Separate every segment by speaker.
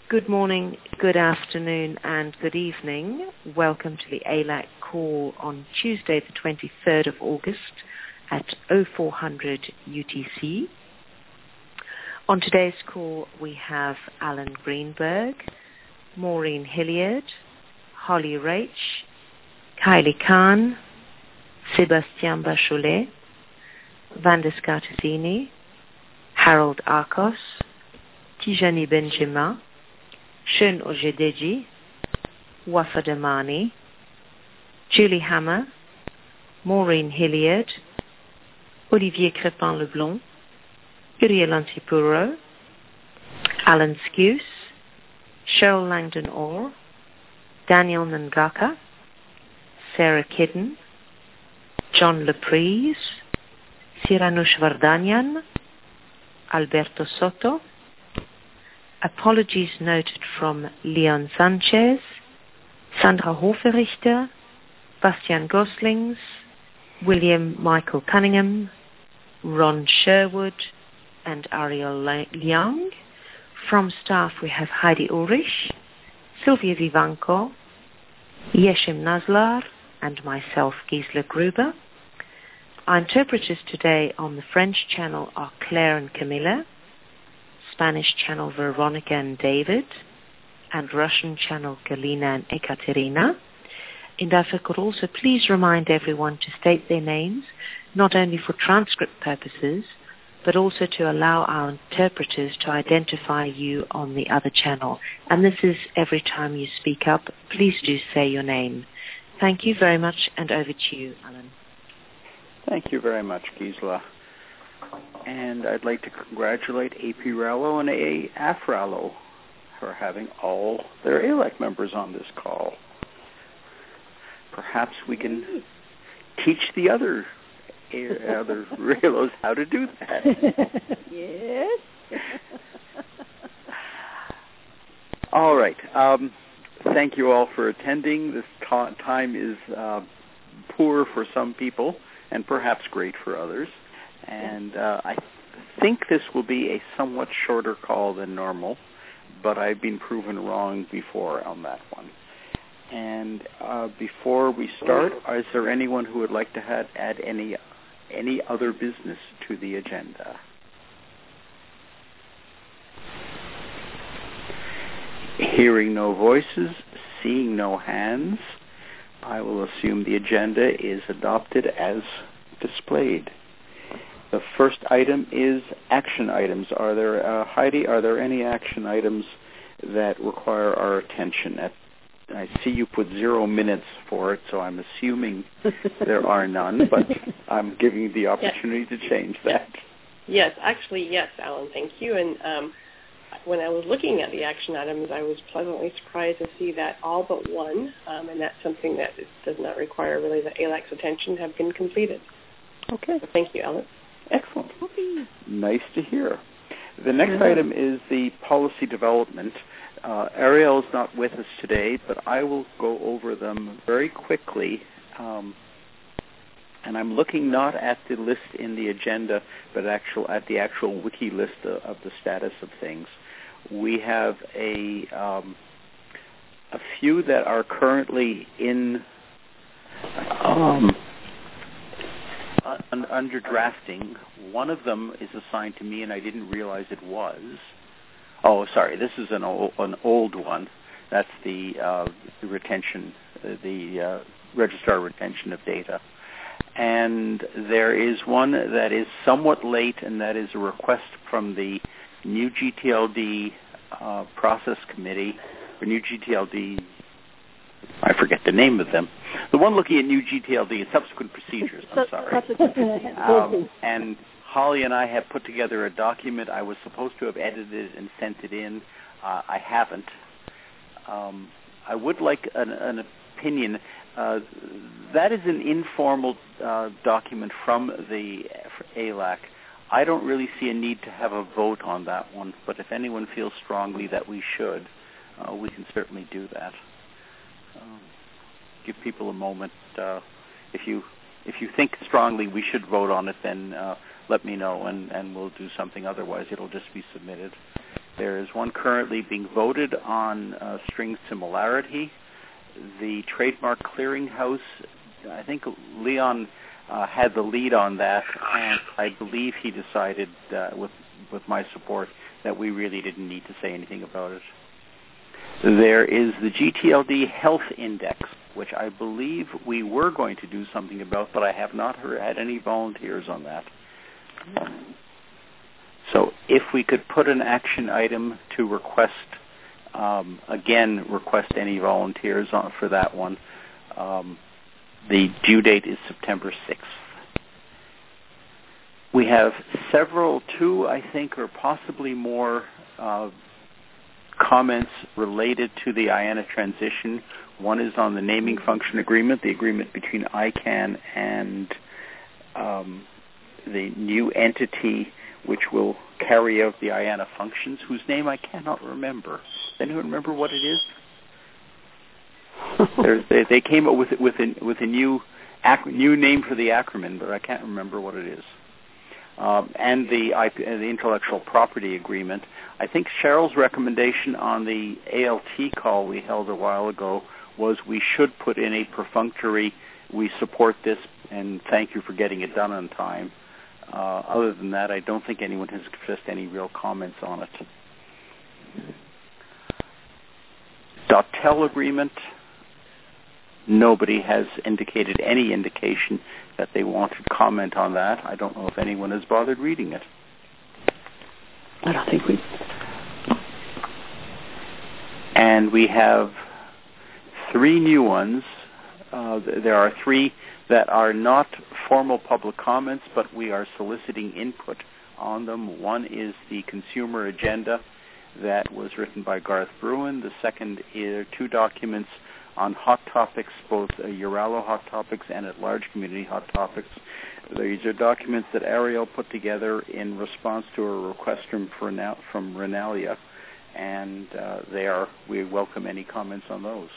Speaker 1: Good morning, good afternoon, and good evening. Welcome to the ALAC call on Tuesday, the 23rd of August at 0400 UTC. On today's call, we have Alan Greenberg, Maureen Hilliard, Holly Rach, Kylie Khan, Sébastien Bacholet, Vanda Scartazzini, Harold Arcos, Tijani Benjima, Shun Ojedeji, Wafa Damani, Julie Hammer, Maureen Hilliard, Olivier Crépin-Leblond, Uriel Antipuro, Alan Skuse, Cheryl Langdon-Orr, Daniel Ngaka, Sarah Kidden, John Laprise, Siranush Vardanyan, Alberto Soto. Apologies noted from Leon Sanchez, Sandra Hoferichter, Bastian Goslings, William Michael Cunningham, Ron Sherwood, and Ariel Liang. From staff we have Heidi Ulrich, Sylvia Vivanco, Yeshim Naslar, and myself, Gisela Gruber. Our interpreters today on the French channel are Claire and Camilla, Spanish channel Veronica and David, and Russian channel Galina and Ekaterina. And if I could also please remind everyone to state their names, not only for transcript purposes, but also to allow our interpreters to identify you on the other channel. And this is every time you speak up, please do say your name. Thank you very much, and over to you, Alan.
Speaker 2: Thank you very much, Gisela. And I'd like to congratulate AP Rallo and AF Rallo for having all their ALAC members on this call. Perhaps we can teach the other Rallos how to do that.
Speaker 3: Yes.
Speaker 2: All right. Thank you all for attending. This time is poor for some people and perhaps great for others. And I think this will be a somewhat shorter call than normal, but I've been proven wrong before on that one. And before we start, is there anyone who would like to add any other business to the agenda? Hearing no voices, seeing no hands, I will assume the agenda is adopted as displayed. The first item is action items. Are there, Heidi, are there any action items that require our attention? I see you put 0 minutes for it, so I'm assuming there are none, but I'm giving you the opportunity to change that.
Speaker 4: Yes, actually, yes, Alan, thank you. And when I was looking at the action items, I was pleasantly surprised to see that all but one, and that's something that does not require really the ALAC's attention, have been completed.
Speaker 2: Okay.
Speaker 4: So thank you, Alan.
Speaker 2: Excellent. Nice to hear. The next item is the policy development. Ariel is not with us today, but I will go over them very quickly. And I'm looking not at the list in the agenda, but at the actual wiki list of the status of things. We have a few that are currently in under drafting. One of them is assigned to me, and I didn't realize it was. Oh, sorry, this is an old one. That's the retention, the registrar retention of data. And there is one that is somewhat late, and that is a request from the new GTLD process committee, or new GTLD, I forget the name of them. The one looking at new GTLD and subsequent procedures, I'm sorry. And Holly and I have put together a document. I was supposed to have edited it and sent it in. I haven't. I would like an opinion. That is an informal document from the ALAC. I don't really see a need to have a vote on that one, but if anyone feels strongly that we should, we can certainly do that. Give people a moment. If you think strongly we should vote on it, then let me know, and we'll do something. Otherwise, it'll just be submitted. There is one currently being voted on string similarity. The Trademark Clearinghouse, I think Leon had the lead on that, and I believe he decided with my support that we really didn't need to say anything about it. There is the GTLD Health Index, which I believe we were going to do something about, but I have not had any volunteers on that. So if we could put an action item to request any volunteers for that one. The due date is September 6th. We have two, I think, or possibly more comments related to the IANA transition. One is on the naming function agreement, the agreement between ICANN and the new entity which will carry out the IANA functions, whose name I cannot remember. Does anyone remember what it is? They came up with a new name for the acronym, but I can't remember what it is. And the intellectual property agreement. I think Cheryl's recommendation on the ALT call we held a while ago was we should put in a perfunctory, we support this and thank you for getting it done on time. Other than that, I don't think anyone has expressed any real comments on it. .tel agreement, nobody has indicated any indication that they want to comment on that. I don't know if anyone has bothered reading it.
Speaker 3: I don't think we...
Speaker 2: And we have 3 new ones. There are 3 that are not formal public comments, but we are soliciting input on them. One is the consumer agenda that was written by Garth Bruin. The second are 2 documents on hot topics, both Uralo hot topics and at large community hot topics. These are documents that Ariel put together in response to a request from Renalia, and we welcome any comments on those.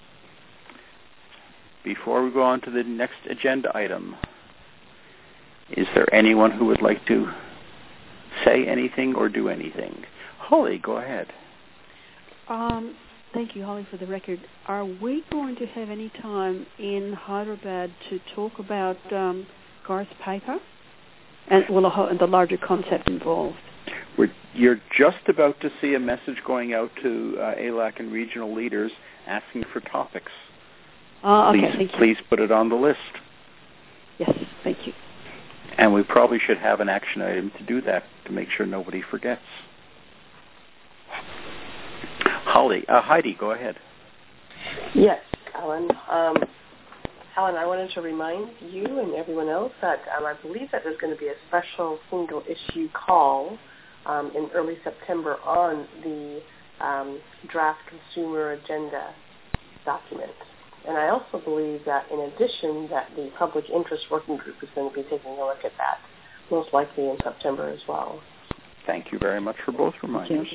Speaker 2: Before we go on to the next agenda item, is there anyone who would like to say anything or do anything? Holly, go ahead.
Speaker 3: Thank you, Holly, for the record. Are we going to have any time in Hyderabad to talk about Garth's paper and the larger concept involved?
Speaker 2: You're just about to see a message going out to ALAC and regional leaders asking for topics.
Speaker 3: Okay, thank you.
Speaker 2: Please put it on the list.
Speaker 3: Yes, thank you.
Speaker 2: And we probably should have an action item to do that, to make sure nobody forgets. Heidi, go ahead.
Speaker 4: Yes, Alan. Alan, I wanted to remind you and everyone else that I believe that there's going to be a special single-issue call in early September on the draft consumer agenda document. And I also believe that in addition that the public interest working group is going to be taking a look at that, most likely in September as well.
Speaker 2: Thank you very much for both reminders.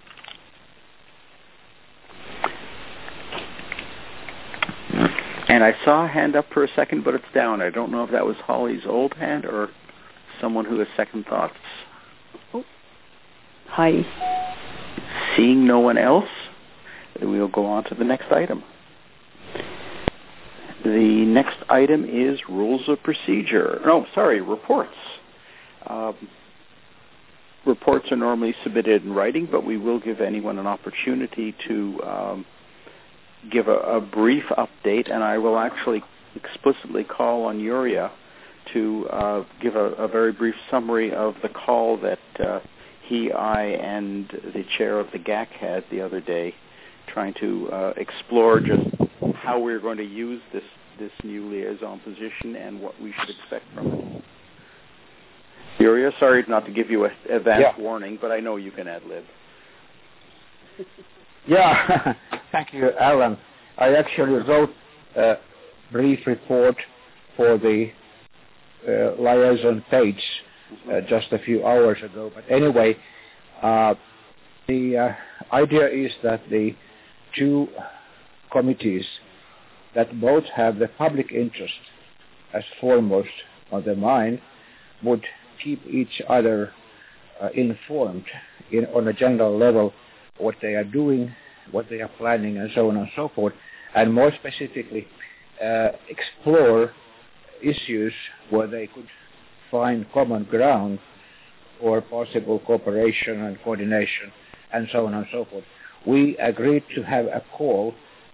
Speaker 2: And I saw a hand up for a second, but it's down. I don't know if that was Holly's old hand or someone who has second thoughts.
Speaker 3: Oh. Hi.
Speaker 2: Seeing no one else, we'll go on to the next item. The next item is rules of procedure. Reports. Reports are normally submitted in writing, but we will give anyone an opportunity to give a brief update, and I will actually explicitly call on Uriah to give a very brief summary of the call that I and the chair of the GAC had the other day, trying to explore just how we're going to use this new liaison position and what we should expect from it. Uriah, sorry not to give you an advance warning, but I know you can ad-lib.
Speaker 5: Yeah, thank you, Alan. I actually wrote a brief report for the liaison page just a few hours ago. But anyway, the idea is that the 2 committees that both have the public interest as foremost on their mind would keep each other informed on a general level what they are doing, what they are planning, and so on and so forth, and more specifically explore issues where they could find common ground or possible cooperation and coordination, and so on and so forth. We agreed to have a call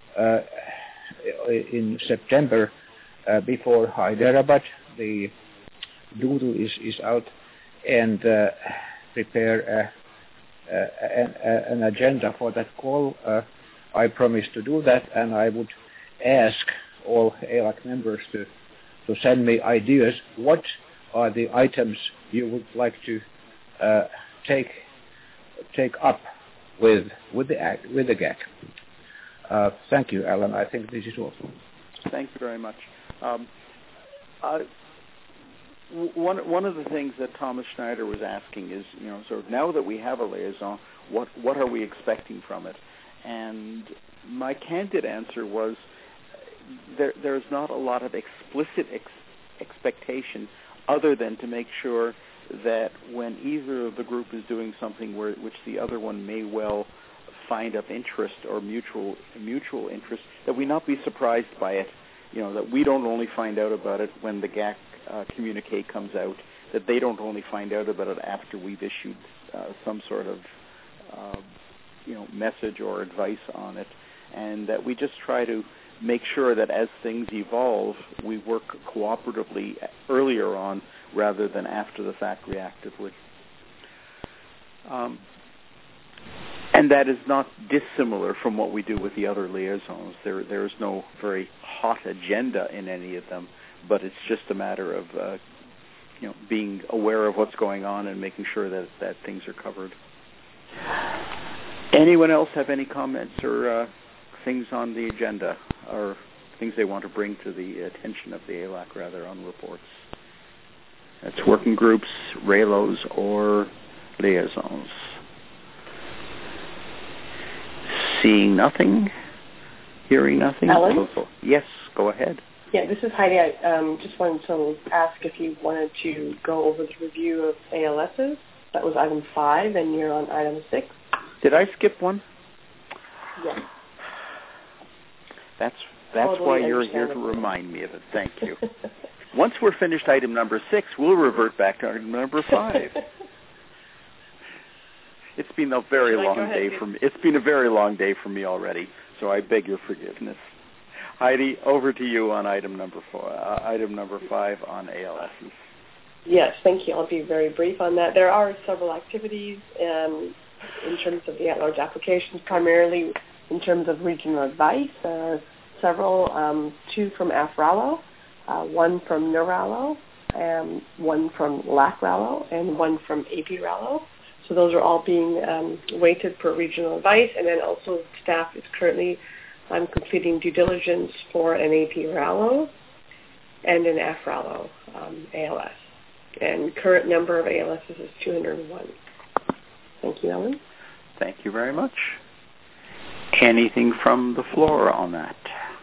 Speaker 5: in September before Hyderabad. The doodle is out, and prepare an agenda for that call. I promised to do that, and I would ask all ALAC members to send me ideas. What are the items you would like to take up with the GAC? Thank you, Alan. I think this is all.
Speaker 2: Thank you very much. One of the things that Thomas Schneider was asking is, sort of now that we have a liaison, what are we expecting from it? And my candid answer was there's not a lot of explicit expectation other than to make sure that when either of the group is doing something which the other one may well find of interest or mutual interest, that we not be surprised by it. That we don't only find out about it when the GAC communique comes out, that they don't only find out about it after we've issued some sort of message or advice on it, and that we just try to make sure that as things evolve, we work cooperatively earlier on rather than after the fact reactively. And that is not dissimilar from what we do with the other liaisons. There is no very hot agenda in any of them, but it's just a matter of being aware of what's going on and making sure that things are covered. Anyone else have any comments or things on the agenda or things they want to bring to the attention of the ALAC rather on reports? That's working groups, RALOs, or liaisons. Seeing nothing, hearing nothing.
Speaker 4: Ellen?
Speaker 2: Yes, go ahead.
Speaker 4: Yeah, this is Heidi. I just wanted to ask if you wanted to go over the review of ALSs. That was item 5, and you're on item 6.
Speaker 2: Did I skip one?
Speaker 4: Yes.
Speaker 2: That's
Speaker 4: Totally
Speaker 2: why you're here to remind me of it. Thank you. Once we're finished item number 6, we'll revert back to item number 5. It's been a very long day for me. It's been a very long day for me already, so I beg your forgiveness. Heidi, over to you on item number 4, item number 5 on ALSs.
Speaker 4: Yes, thank you. I'll be very brief on that. There are several activities in terms of the at-large applications, primarily in terms of regional advice. There are several, 2 from AFRALO, 1 from NERALO, 1 from LAC-RALO, and 1 from AP-RALO. So those are all being weighted for regional advice, and then also staff is currently completing due diligence for an AP-RALO and an AFRALO ALS. And current number of ALSs is 201. Thank you, Ellen.
Speaker 2: Thank you very much. Anything from the floor on that?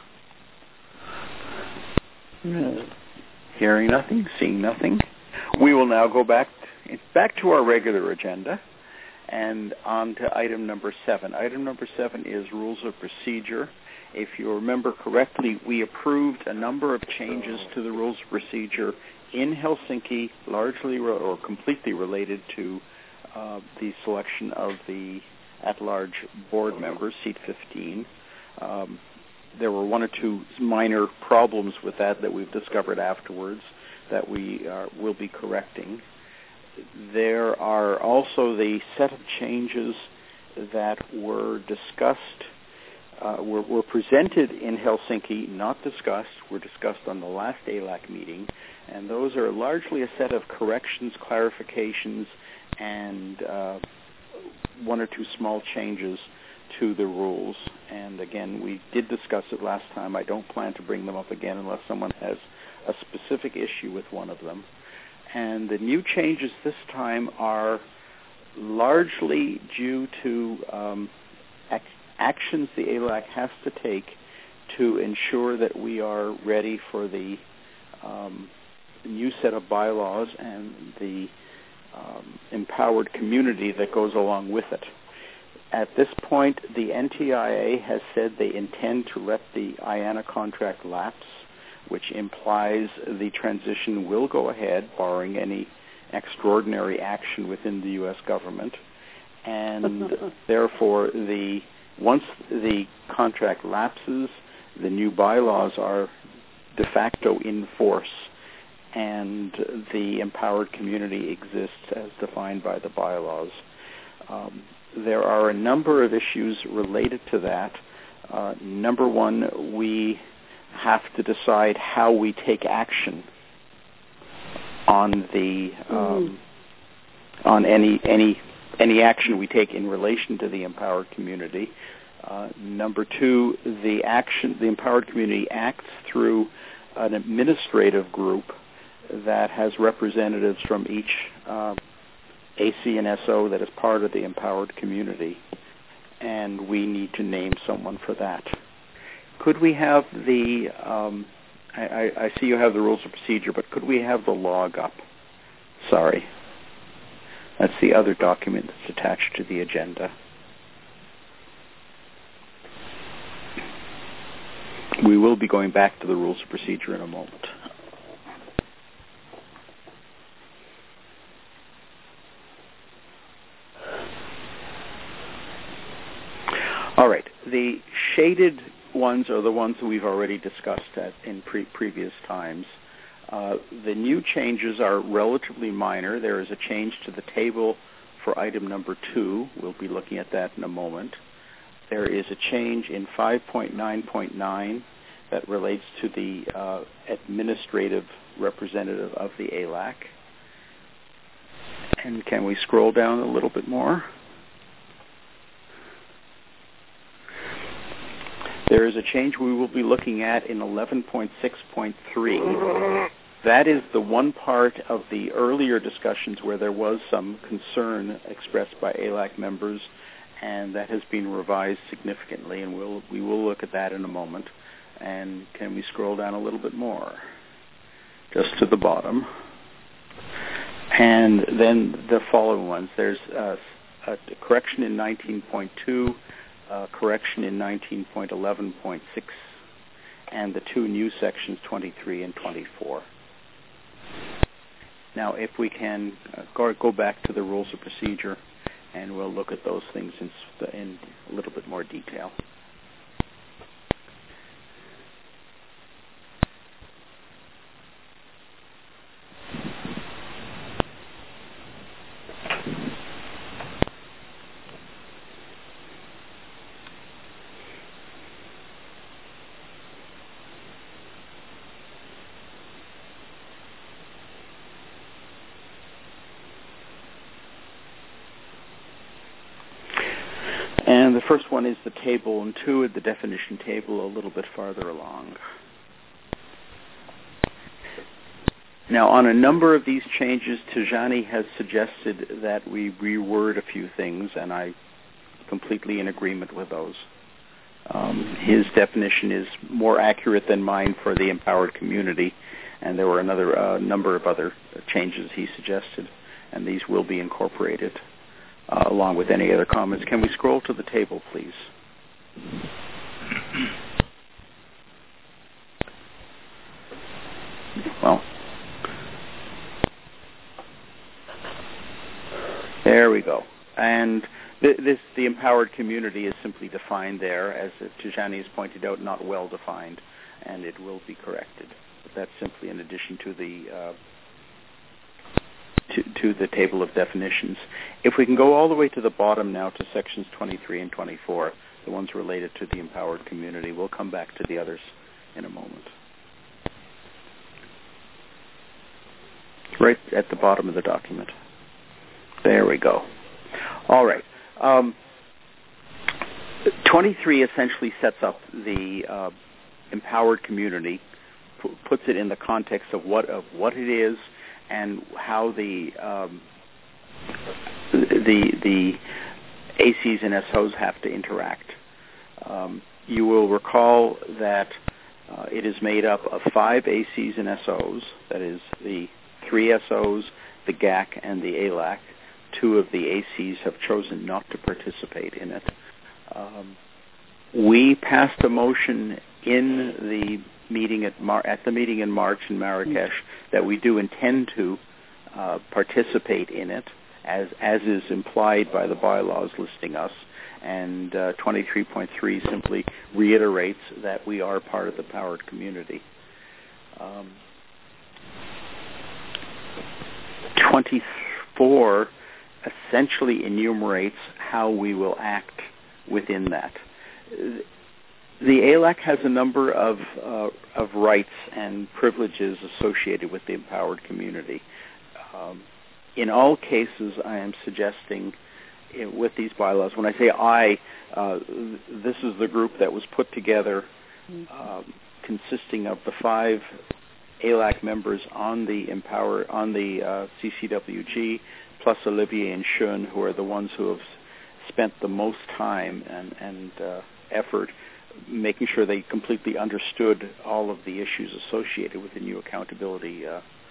Speaker 2: No. Hearing nothing, seeing nothing. We will now go back to our regular agenda and on to item number 7. Item number 7 is rules of procedure. If you remember correctly, we approved a number of changes to the rules of procedure in Helsinki, largely or completely related to the selection of the at-large board members, seat 15. There were 1 or 2 minor problems with that we've discovered afterwards that we will be correcting. There are also the set of changes that were discussed, were presented in Helsinki, not discussed, were discussed on the last ALAC meeting, and those are largely a set of corrections, clarifications, and 1 or 2 small changes to the rules. And again, we did discuss it last time. I don't plan to bring them up again unless someone has a specific issue with one of them. And the new changes this time are largely due to actions the ALAC has to take to ensure that we are ready for the new set of bylaws and the empowered community that goes along with it. At this point, the NTIA has said they intend to let the IANA contract lapse, which implies the transition will go ahead, barring any extraordinary action within the U.S. government. And therefore, once the contract lapses, the new bylaws are de facto in force, and the empowered community exists as defined by the bylaws. There are a number of issues related to that. Number one, we have to decide how we take action on the on any action we take in relation to the empowered community. Number two, the empowered community acts through an administrative group that has representatives from each AC and SO that is part of the empowered community, and we need to name someone for that. Could we have the, I see you have the rules of procedure, but could we have the log up? Sorry. That's the other document that's attached to the agenda. We will be going back to the rules of procedure in a moment. All right. The shaded ones are the ones that we've already discussed in previous times. The new changes are relatively minor. There is a change to the table for item number 2. We'll be looking at that in a moment. There is a change in 5.9.9 that relates to the administrative representative of the ALAC. And can we scroll down a little bit more? There is a change we will be looking at in 11.6.3. That is the one part of the earlier discussions where there was some concern expressed by ALAC members, and that has been revised significantly, and we will look at that in a moment. And can we scroll down a little bit more? Just to the bottom. And then the following ones. There's a correction in 19.2, correction in 19.11.6, and the 2 new sections, 23 and 24. Now, if we can go back to the rules of procedure, and we'll look at those things in a little bit more detail. And the first one is the table, and 2 at the definition table a little bit farther along. Now, on a number of these changes, Tijani has suggested that we reword a few things, and I'm completely in agreement with those. His definition is more accurate than mine for the empowered community, and there were another number of other changes he suggested, and these will be incorporated along with any other comments. Can we scroll to the table, please? Well, there we go. And the empowered community is simply defined there, as Tijani has pointed out, not well defined, and it will be corrected. But that's simply in addition to the to the table of definitions. If we can go all the way to the bottom now to sections 23 and 24, the ones related to the empowered community, we'll come back to the others in a moment. Right at the bottom of the document. There we go. All right. 23 essentially sets up the empowered community, puts it in the context of what it is, and how the ACs and SOs have to interact. You will recall that it is made up of 5 ACs and SOs, that is the 3 SOs the GAC and the ALAC. 2 of the ACs have chosen not to participate in it. We passed a motion in the meeting at the meeting in March in Marrakesh that we do intend to participate in it, as is implied by the bylaws listing us. And 23.3 simply reiterates that we are part of the powered community. 24 essentially enumerates how we will act within that. The ALAC has a number of rights and privileges associated with the empowered community. In all cases, I am suggesting with these bylaws, when I say this is the group that was put together consisting of the 5 ALAC members on the CCWG, plus Olivier and Schoen, who are the ones who have spent the most time and effort making sure they completely understood all of the issues associated with the new accountability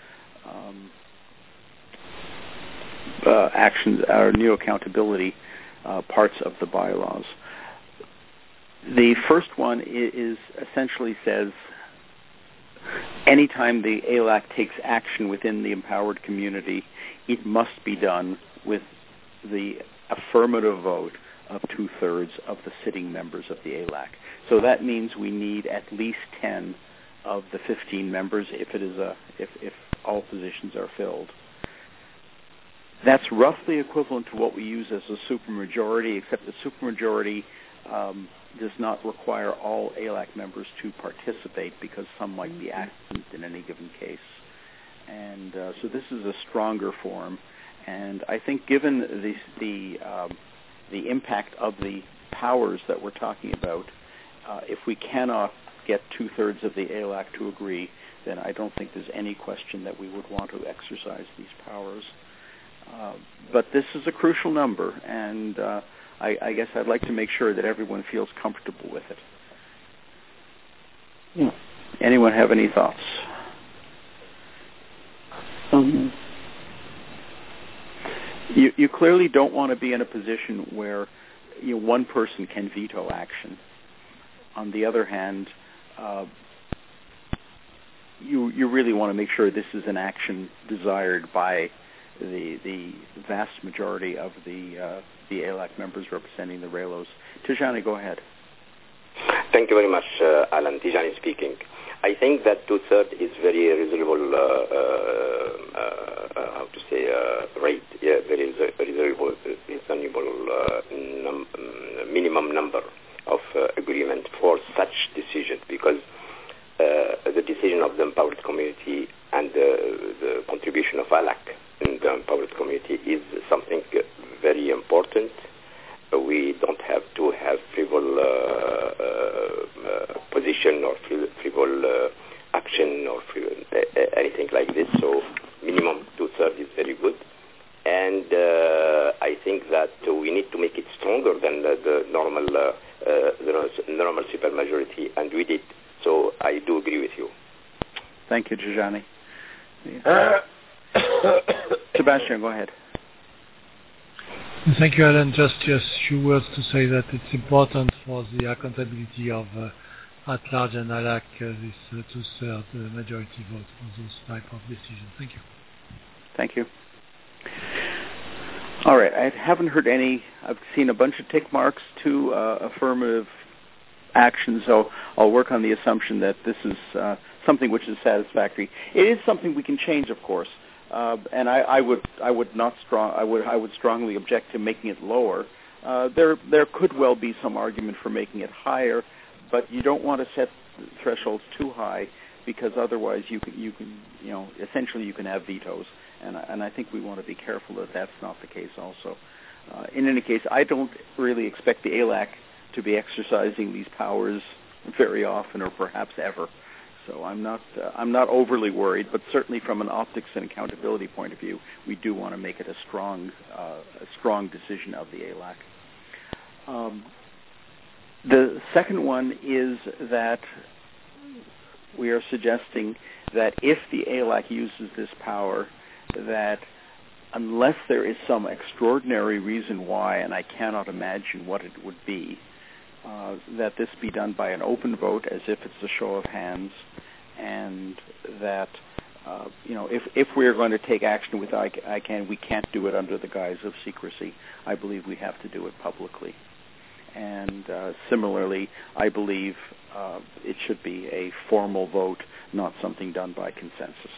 Speaker 2: actions, our new accountability parts of the bylaws. The first one is essentially says anytime the ALAC takes action within the empowered community, it must be done with the affirmative vote of 2/3 of the sitting members of the ALAC. So that means we need at least 10 of the 15 members if all positions are filled. That's roughly equivalent to what we use as a supermajority, except the supermajority does not require all ALAC members to participate because some might be absent in any given case. And so this is a stronger form. And I think given the impact of the powers that we're talking about, if we cannot get 2/3 of the ALAC to agree, then I don't think there's any question that we would want to exercise these powers. But this is a crucial number, and I guess I'd like to make sure that everyone feels comfortable with it.
Speaker 5: Yeah.
Speaker 2: Anyone have any thoughts? You clearly don't want to be in a position where one person can veto action. On the other hand, you really want to make sure this is an action desired by the vast majority of the ALAC members representing the RAILOs. Tijani, go ahead.
Speaker 6: Thank you very much, Alan. Tijani speaking. I think that 2/3 is very reasonable, rate. Yeah, there is a reasonable minimum number of agreement for such decision, because the decision of the empowered community and the contribution of ALAC in the empowered community is something very important. We don't have to have frivol position or frivol action or anything like this. So minimum 2/3 is very good. And I think that we need to make it stronger than the normal supermajority, and we did. So I do agree with you.
Speaker 2: Thank you, Tijani. Sebastian, go ahead.
Speaker 7: Thank you, Alan. Just a few words to say that it's important for the accountability of at-large and ALAC, this 2/3 majority vote for those type of decisions. Thank you.
Speaker 2: Thank you. All right. I haven't heard any. I've seen a bunch of tick marks to affirmative action, so I'll work on the assumption that this is something which is satisfactory. It is something we can change, of course. And I would strongly object to making it lower. There could well be some argument for making it higher, but you don't want to set thresholds too high, because otherwise you can essentially you can have vetoes, and I think we want to be careful that that's not the case also. In any case, I don't really expect the ALAC to be exercising these powers very often, or perhaps ever. So I'm not overly worried, but certainly from an optics and accountability point of view, we do want to make it a strong decision of the ALAC. The second one is that we are suggesting that if the ALAC uses this power, that unless there is some extraordinary reason why, and I cannot imagine what it would be, that this be done by an open vote as if it's a show of hands, and that if we're going to take action with ICANN, we can't do it under the guise of secrecy. I believe we have to do it publicly. And similarly, I believe it should be a formal vote, not something done by consensus.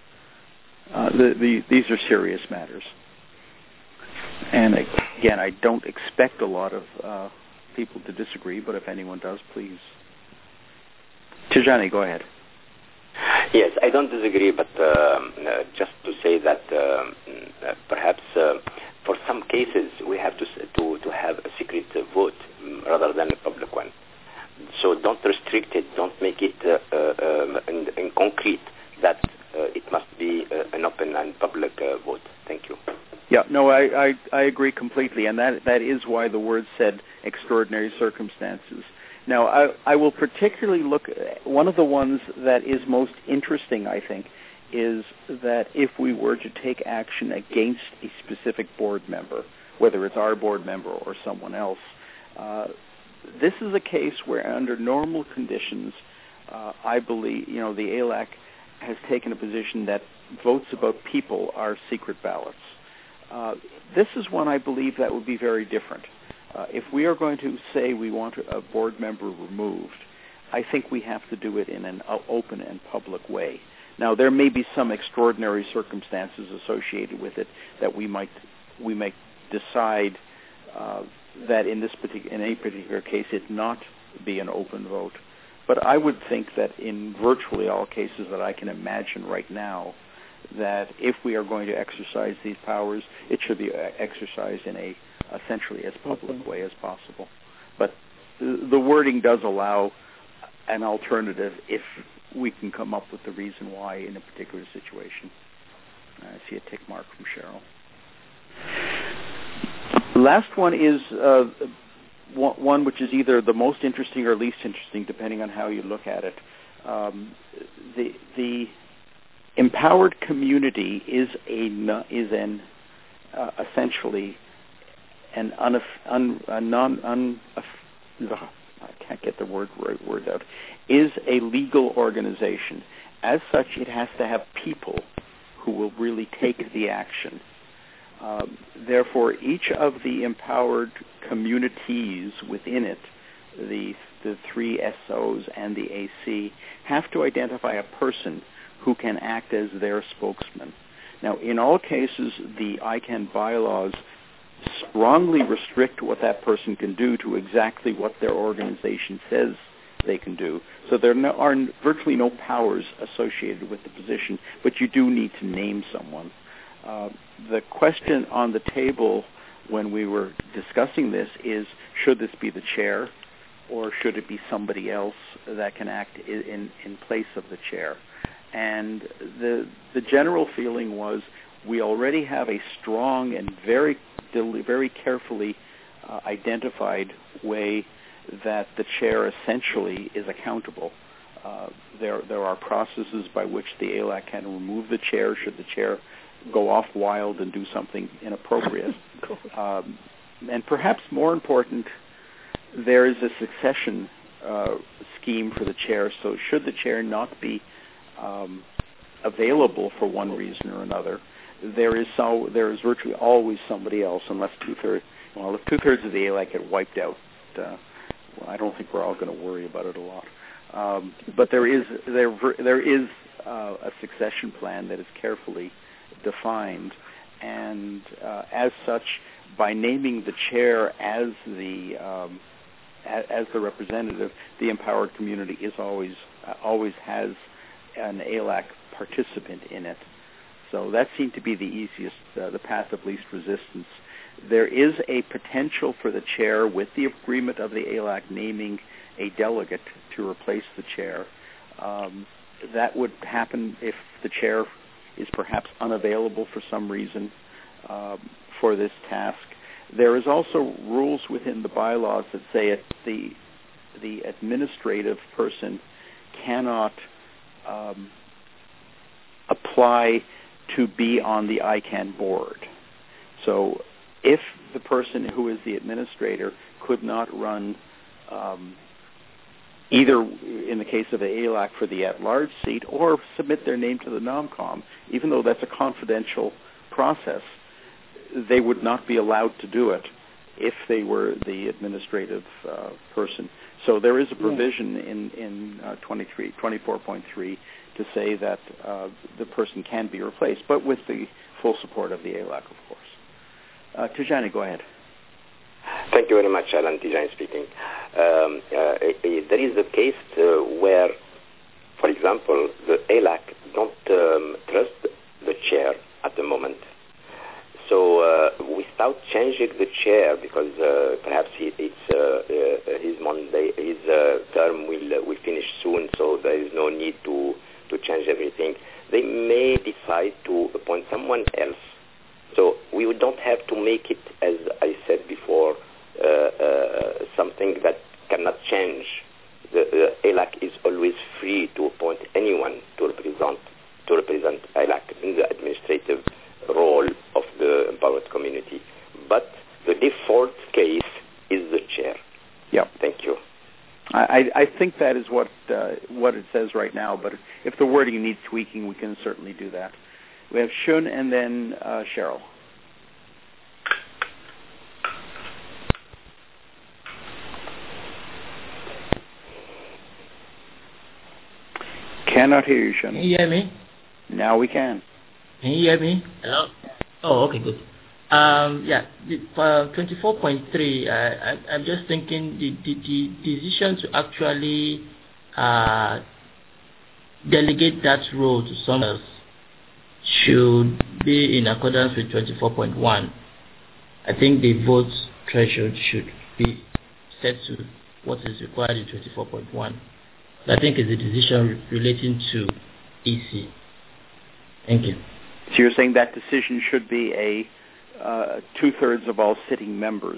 Speaker 2: These are serious matters. And again, I don't expect a lot of people to disagree, but if anyone does, please. Tijani, go ahead.
Speaker 6: Yes, I don't disagree, but just to say that perhaps for some cases we have to have a secret vote rather than a public one. So don't restrict it, don't make it in concrete that it must be an open and public vote. Thank you.
Speaker 2: Yeah, no, I agree completely, and that is why the word said extraordinary circumstances. Now, I will particularly look at one of the ones that is most interesting, I think, is that if we were to take action against a specific board member, whether it's our board member or someone else, this is a case where under normal conditions, I believe, the ALAC has taken a position that votes about people are secret ballots. This is one I believe that would be very different. If we are going to say we want a board member removed, I think we have to do it in an open and public way. Now, there may be some extraordinary circumstances associated with it that we might decide that in any particular case it not be an open vote. But I would think that in virtually all cases that I can imagine right now, that if we are going to exercise these powers, it should be exercised in a essentially as public way as possible. But the wording does allow an alternative if we can come up with the reason why in a particular situation. I see a tick mark from Cheryl. Last one is one which is either the most interesting or least interesting, depending on how you look at it. The empowered community is essentially an I can't get the word out, is a legal organization. As such, it has to have people who will really take the action. Therefore, each of the empowered communities within it, the three SOs and the AC, have to identify a person who can act as their spokesman. Now, in all cases, the ICANN bylaws strongly restrict what that person can do to exactly what their organization says they can do. So there are virtually no powers associated with the position, but you do need to name someone. The question on the table when we were discussing this is, should this be the chair, or should it be somebody else that can act in place of the chair? And the general feeling was we already have a strong and very carefully identified way that the chair essentially is accountable. There are processes by which the ALAC can remove the chair should the chair go off wild and do something inappropriate. And perhaps more important, there is a succession scheme for the chair. So should the chair not be available for one reason or another, there is virtually always somebody else, unless two-thirds of the ALAC get wiped out. I don't think we're all going to worry about it a lot. But there is a succession plan that is carefully defined, and as such, by naming the chair as the representative, the empowered community is always has an ALAC participant in it. So that seemed to be the easiest, the path of least resistance. There is a potential for the chair, with the agreement of the ALAC, naming a delegate to replace the chair. That would happen if the chair is perhaps unavailable for some reason for this task. There is also rules within the bylaws that say the administrative person cannot apply to be on the ICANN board. So if the person who is the administrator could not run either in the case of the ALAC for the at-large seat or submit their name to the NOMCOM, even though that's a confidential process, they would not be allowed to do it if they were the administrative person. So there is a provision in 24.3 to say that the person can be replaced, but with the full support of the ALAC, of course. Tijani, go ahead.
Speaker 6: Thank you very much, Alan. Tijani speaking. There is a case where, for example, the ALAC don't trust the chair at the moment. So without changing the chair, because perhaps his term will finish soon, so there is no need to change everything, they may decide to appoint someone else. So we don't have to make it, as I said before, something that cannot change. The ALAC is always free to appoint anyone to represent ALAC in the administrative role of the empowered community. But the default case is the chair.
Speaker 2: Yeah.
Speaker 6: Thank you.
Speaker 2: I think that is what it says right now, but if the wording needs tweaking, we can certainly do that. We have Shun and then Cheryl. Cannot hear you, Shun.
Speaker 8: Can you hear me?
Speaker 2: Now we can.
Speaker 8: Can you hear me? Hello? Oh, okay, good. For 24.3, I'm just thinking the decision to actually delegate that role to someone else should be in accordance with 24.1. I think the vote threshold should be set to what is required in 24.1. I think it's a decision relating to EC. Thank you.
Speaker 2: So you're saying that decision should be a 2/3 of all sitting members?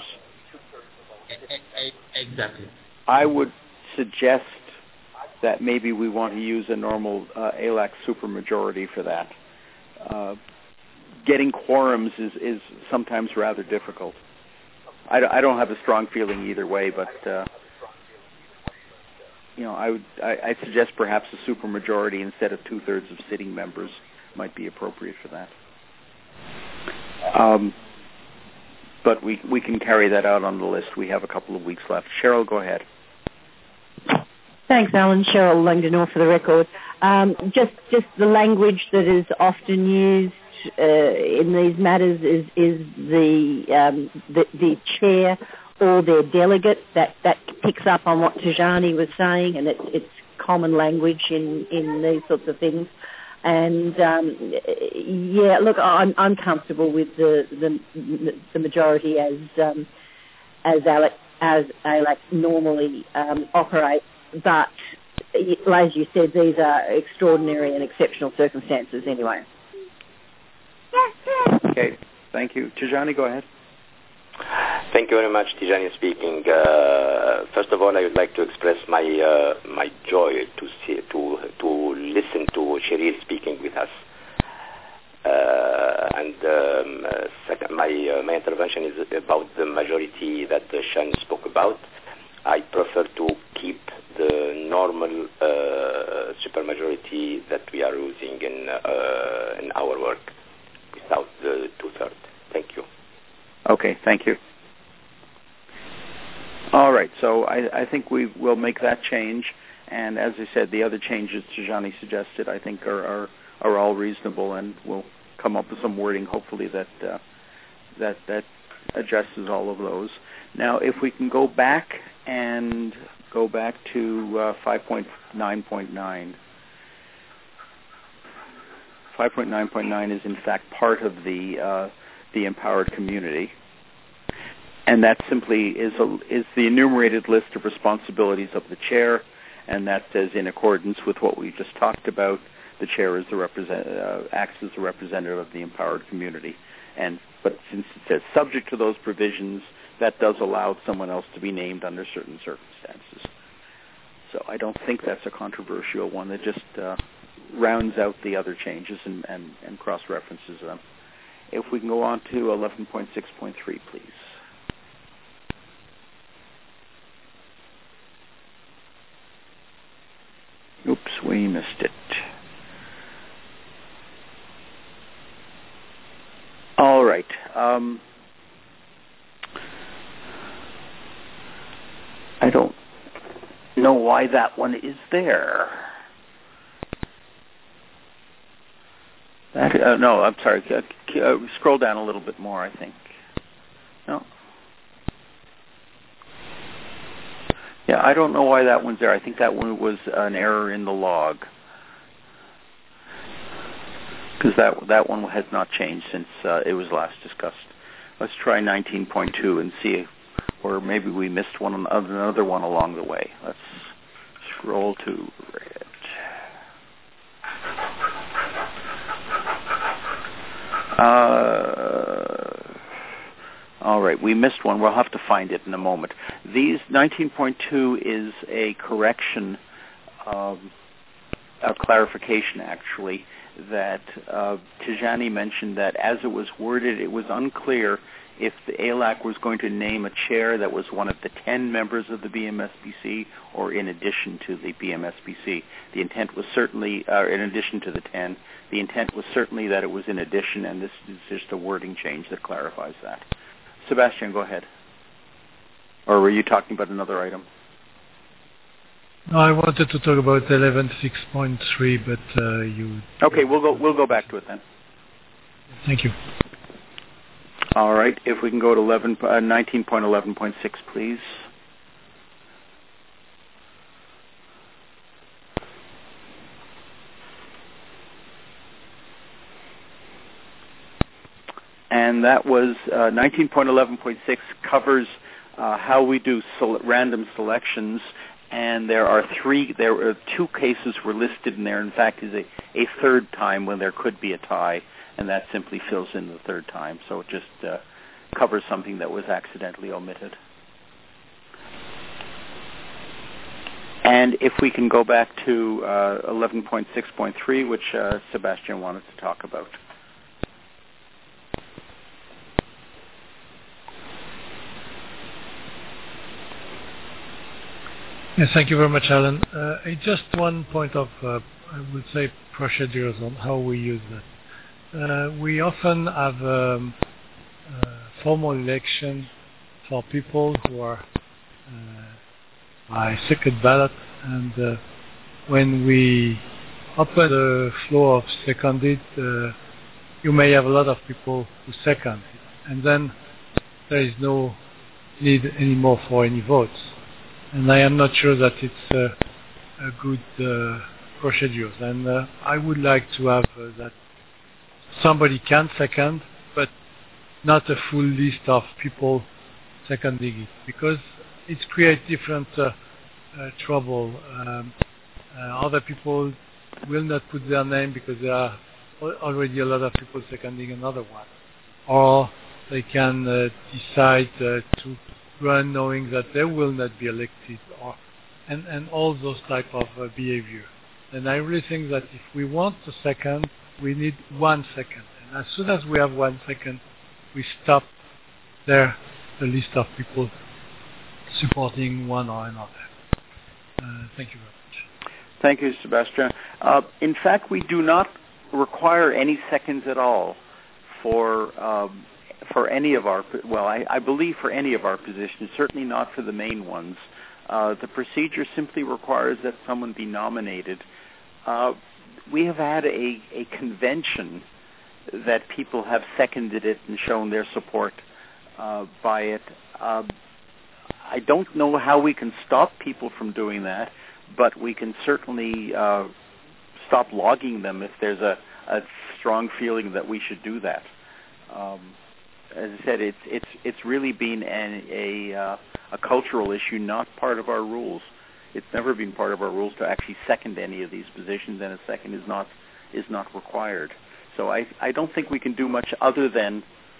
Speaker 8: Exactly.
Speaker 2: I would suggest that maybe we want to use a normal ALAC supermajority for that. Getting quorums is sometimes rather difficult. I don't have a strong feeling either way, but I'd suggest perhaps a supermajority instead of 2/3 of sitting members might be appropriate for that. But we can carry that out on the list. We have a couple of weeks left. Cheryl, go ahead.
Speaker 1: Thanks, Alan. Cheryl Langdonor for the record. Just the language that is often used in these matters is the chair or their delegate. That picks up on what Tijani was saying, and it's common language in these sorts of things. And look, I'm comfortable with the majority as ALAC normally operates. But as you said, these are extraordinary and exceptional circumstances anyway.
Speaker 2: Okay, thank you. Tijani, go ahead.
Speaker 6: Thank you very much, Tijani speaking. First of all, I would like to express my joy to listen to Cheryl speaking with us. Second, my intervention is about the majority that Sean spoke about. I prefer to keep the normal supermajority that we are using in our work without the 2/3. Thank you.
Speaker 2: Okay, thank you. All right, so I think we will make that change, and as I said, the other changes Tijani suggested I think are all reasonable, and we'll come up with some wording hopefully that addresses all of those. Now, if we can go back to 5.9.9. 5.9.9 is in fact part of the empowered community, and that simply is the enumerated list of responsibilities of the chair, and that says in accordance with what we just talked about, the chair is acts as the representative of the empowered community. But since it says subject to those provisions, that does allow someone else to be named under certain circumstances. So I don't think that's a controversial one. It just rounds out the other changes and cross-references them. If we can go on to 11.6.3, please. Oops, we missed it. All right. I don't know why that one is there. No, I'm sorry. Scroll down a little bit more, I think. No. Yeah, I don't know why that one's there. I think that one was an error in the log. Because that one has not changed since it was last discussed. Let's try 19.2 and see, or maybe we missed another one along the way. Let's scroll to red. All right, we missed one. We'll have to find it in a moment. 19.2 is a correction, a clarification actually, that Tijani mentioned that as it was worded, it was unclear if the ALAC was going to name a chair that was one of the 10 members of the BMSBC or in addition to the BMSBC. The intent was certainly, in addition to the 10, the intent was certainly that it was in addition, and this is just a wording change that clarifies that. Sebastian, go ahead. Or were you talking about another item?
Speaker 7: No, I wanted to talk about 11.6.3, but you...
Speaker 2: Okay, we'll go back to it then.
Speaker 7: Thank you.
Speaker 2: All right, if we can go to 19.11.6, please. And that was 19.11.6 covers how we do random selections, and there are two cases were listed in there. In fact, is a third time when there could be a tie, and that simply fills in the third time. So it just covers something that was accidentally omitted. And if we can go back to 11.6.3, which Sebastian wanted to talk about.
Speaker 7: Yes, thank you very much, Alan. Just one point of, I would say, procedures on how we use that. We often have formal election for people who are by second ballot, and when we open the floor of seconded, you may have a lot of people who second it, and then there is no need anymore for any votes. And I am not sure that it's a good procedure. And I would like to have that somebody can second, but not a full list of people seconding it, because it creates different trouble. Other people will not put their name because there are already a lot of people seconding another one. Or they can decide to run knowing that they will not be elected, and all those type of behavior. And I really think that if we want to second, we need 1 second. And as soon as we have 1 second, we stop there the list of people supporting one or another. Thank you very much.
Speaker 2: Thank you, Sebastian. In fact, we do not require any seconds at all for any of our, well, I believe for any of our positions, certainly not for the main ones. The procedure simply requires that someone be nominated. We have had a convention that people have seconded it and shown their support by it. I don't know how we can stop people from doing that, but we can certainly stop logging them if there's a strong feeling that we should do that. As I said, it's really been a cultural issue, not part of our rules. It's never been part of our rules to actually second any of these positions, and a second is not required. So I don't think we can do much other than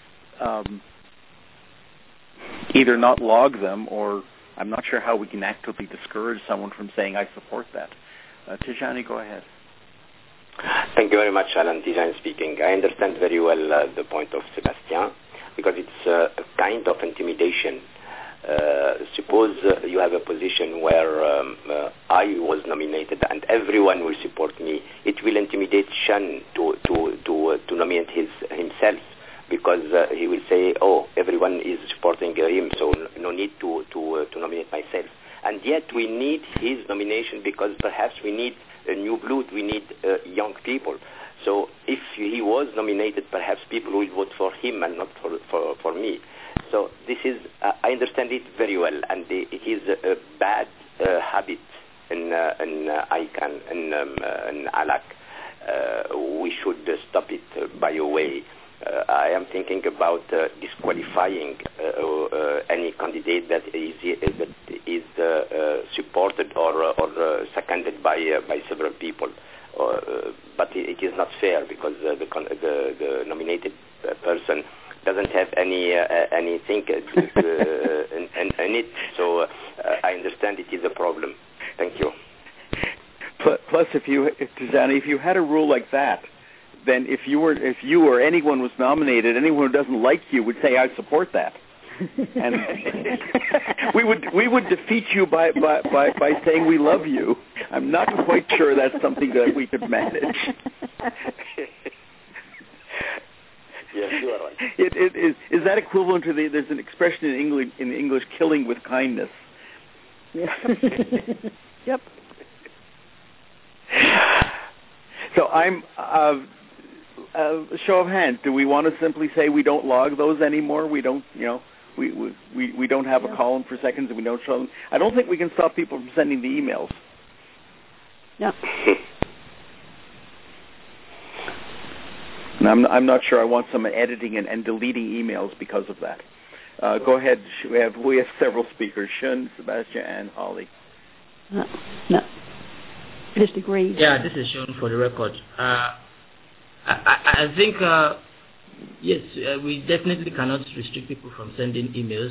Speaker 2: either not log them, or I'm not sure how we can actively discourage someone from saying I support that. Tijani, go ahead.
Speaker 6: Thank you very much, Alan Tijan speaking. I understand very well the point of Sebastian, because it's a kind of intimidation. Suppose you have a position where I was nominated and everyone will support me. It will intimidate Sean to nominate himself, because he will say, oh, everyone is supporting him, so no need to nominate myself. And yet we need his nomination, because perhaps we need a new blood, we need young people. So if he was nominated, perhaps people will vote for him and not for me. So this is, I understand it very well, and it is a bad habit in ICANN and ALAC. We should stop it by a way. I am thinking about disqualifying any candidate that is supported or seconded by several people. But it is not fair, because the nominated person doesn't have anything in it. So I understand it is a problem. Thank you.
Speaker 2: Plus, if you had a rule like that, then if you or anyone was nominated, anyone who doesn't like you would say, I support that. And we would defeat you by saying we love you. I'm not quite sure that's something that we could manage.
Speaker 6: Yes, you are right.
Speaker 2: Is that equivalent to there's an expression in English, killing with kindness?
Speaker 3: Yeah. Yep.
Speaker 2: So I'm show of hands. Do we want to simply say we don't log those anymore? We don't, we don't have a column for seconds, and we don't show them. I don't think we can stop people from sending the emails.
Speaker 3: No.
Speaker 2: And I'm not sure I want someone editing and deleting emails because of that. Go ahead. We have several speakers: Shun, Sebastian, and Holly.
Speaker 3: No. I just agree.
Speaker 8: Yeah, this is Shun for the record. I think yes, we definitely cannot restrict people from sending emails.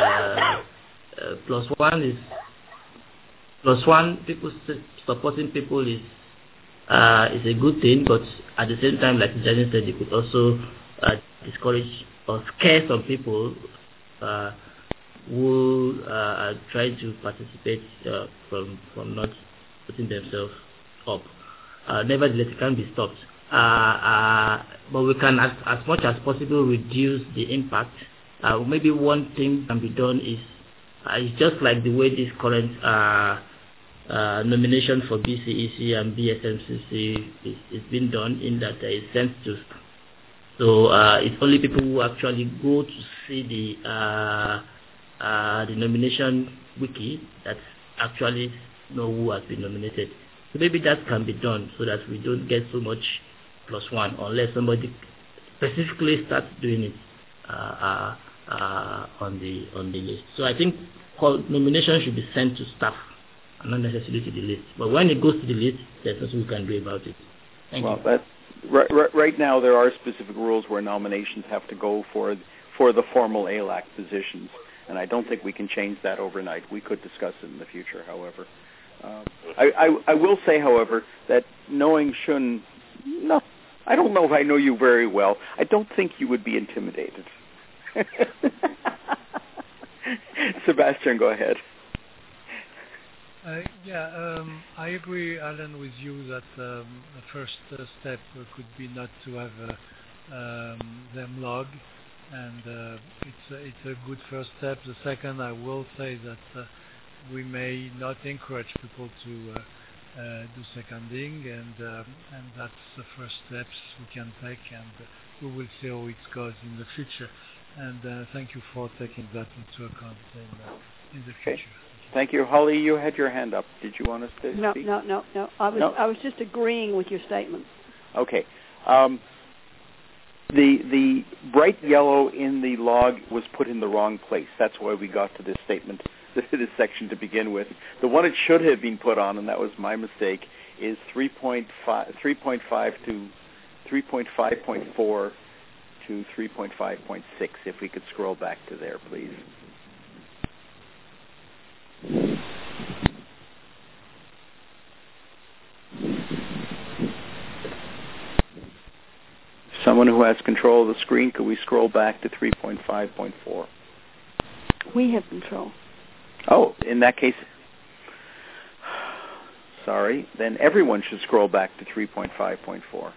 Speaker 8: +1 people supporting people is a good thing, but at the same time, like Janet said, you could also discourage or scare some people who try to participate from not putting themselves up. Nevertheless, it can be stopped. But we can, as much as possible, reduce the impact. Maybe one thing can be done is it's just like the way this current nomination for BCEC and BSMCC is being done, in that there is census. So it's only people who actually go to see the nomination wiki that actually know who has been nominated. So maybe that can be done so that we don't get so much +1, unless somebody specifically starts doing it on the list. So I think nomination should be sent to staff and not necessarily to the list. But when it goes to the list, there's nothing we can do about it. Thank you.
Speaker 2: Right now there are specific rules where nominations have to go for the formal ALAC positions, and I don't think we can change that overnight. We could discuss it in the future, however. I will say, however, that knowing Shun, no, I don't know if I know you very well. I don't think you would be intimidated. Sebastian, go ahead.
Speaker 7: I agree, Alan, with you that the first step could be not to have them log, and it's a good first step. The second, I will say that we may not encourage people to do seconding, and that's the first steps we can take, and we will see how it goes in the future. And thank you for taking that into account in the future.
Speaker 2: Thank you. Holly, you had your hand up. Did you want us to speak?
Speaker 3: No. I was just agreeing with your statement.
Speaker 2: Okay. The bright yellow in the log was put in the wrong place. That's why we got to this statement, this section to begin with. The one it should have been put on, and that was my mistake, is 3.5 to 3.5.4 to 3.5.6. If we could scroll back to there, please. Someone who has control of the screen, could we scroll back to 3.5.4?
Speaker 3: We have control.
Speaker 2: Oh, in that case, sorry, then everyone should scroll back to 3.5.4.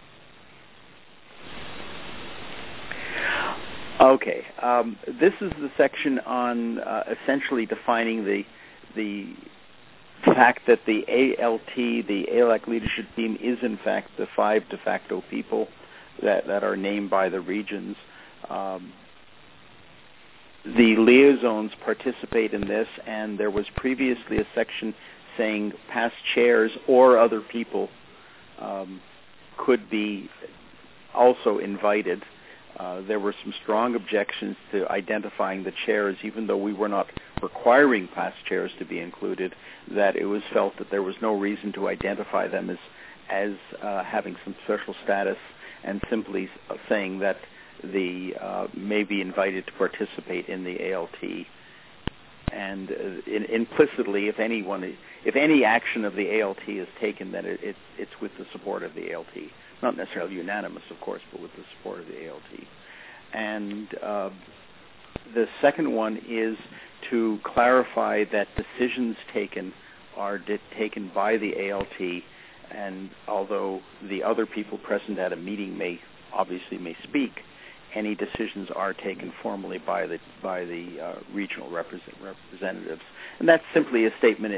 Speaker 2: Okay, this is the section on essentially defining the fact that the ALT, the ALAC leadership team, is in fact the 5 de facto people that are named by the regions. The liaisons participate in this, and there was previously a section saying past chairs or other people could be also invited. There were some strong objections to identifying the chairs, even though we were not requiring past chairs to be included, that it was felt that there was no reason to identify them as having some special status, and simply saying that the may be invited to participate in the ALT. And implicitly, if any action of the ALT is taken, then it's with the support of the ALT. Not necessarily unanimous, of course, but with the support of the ALT. And the second one is to clarify that decisions taken are taken by the ALT, and although the other people present at a meeting may speak, any decisions are taken formally by the regional representatives, and that's simply a statement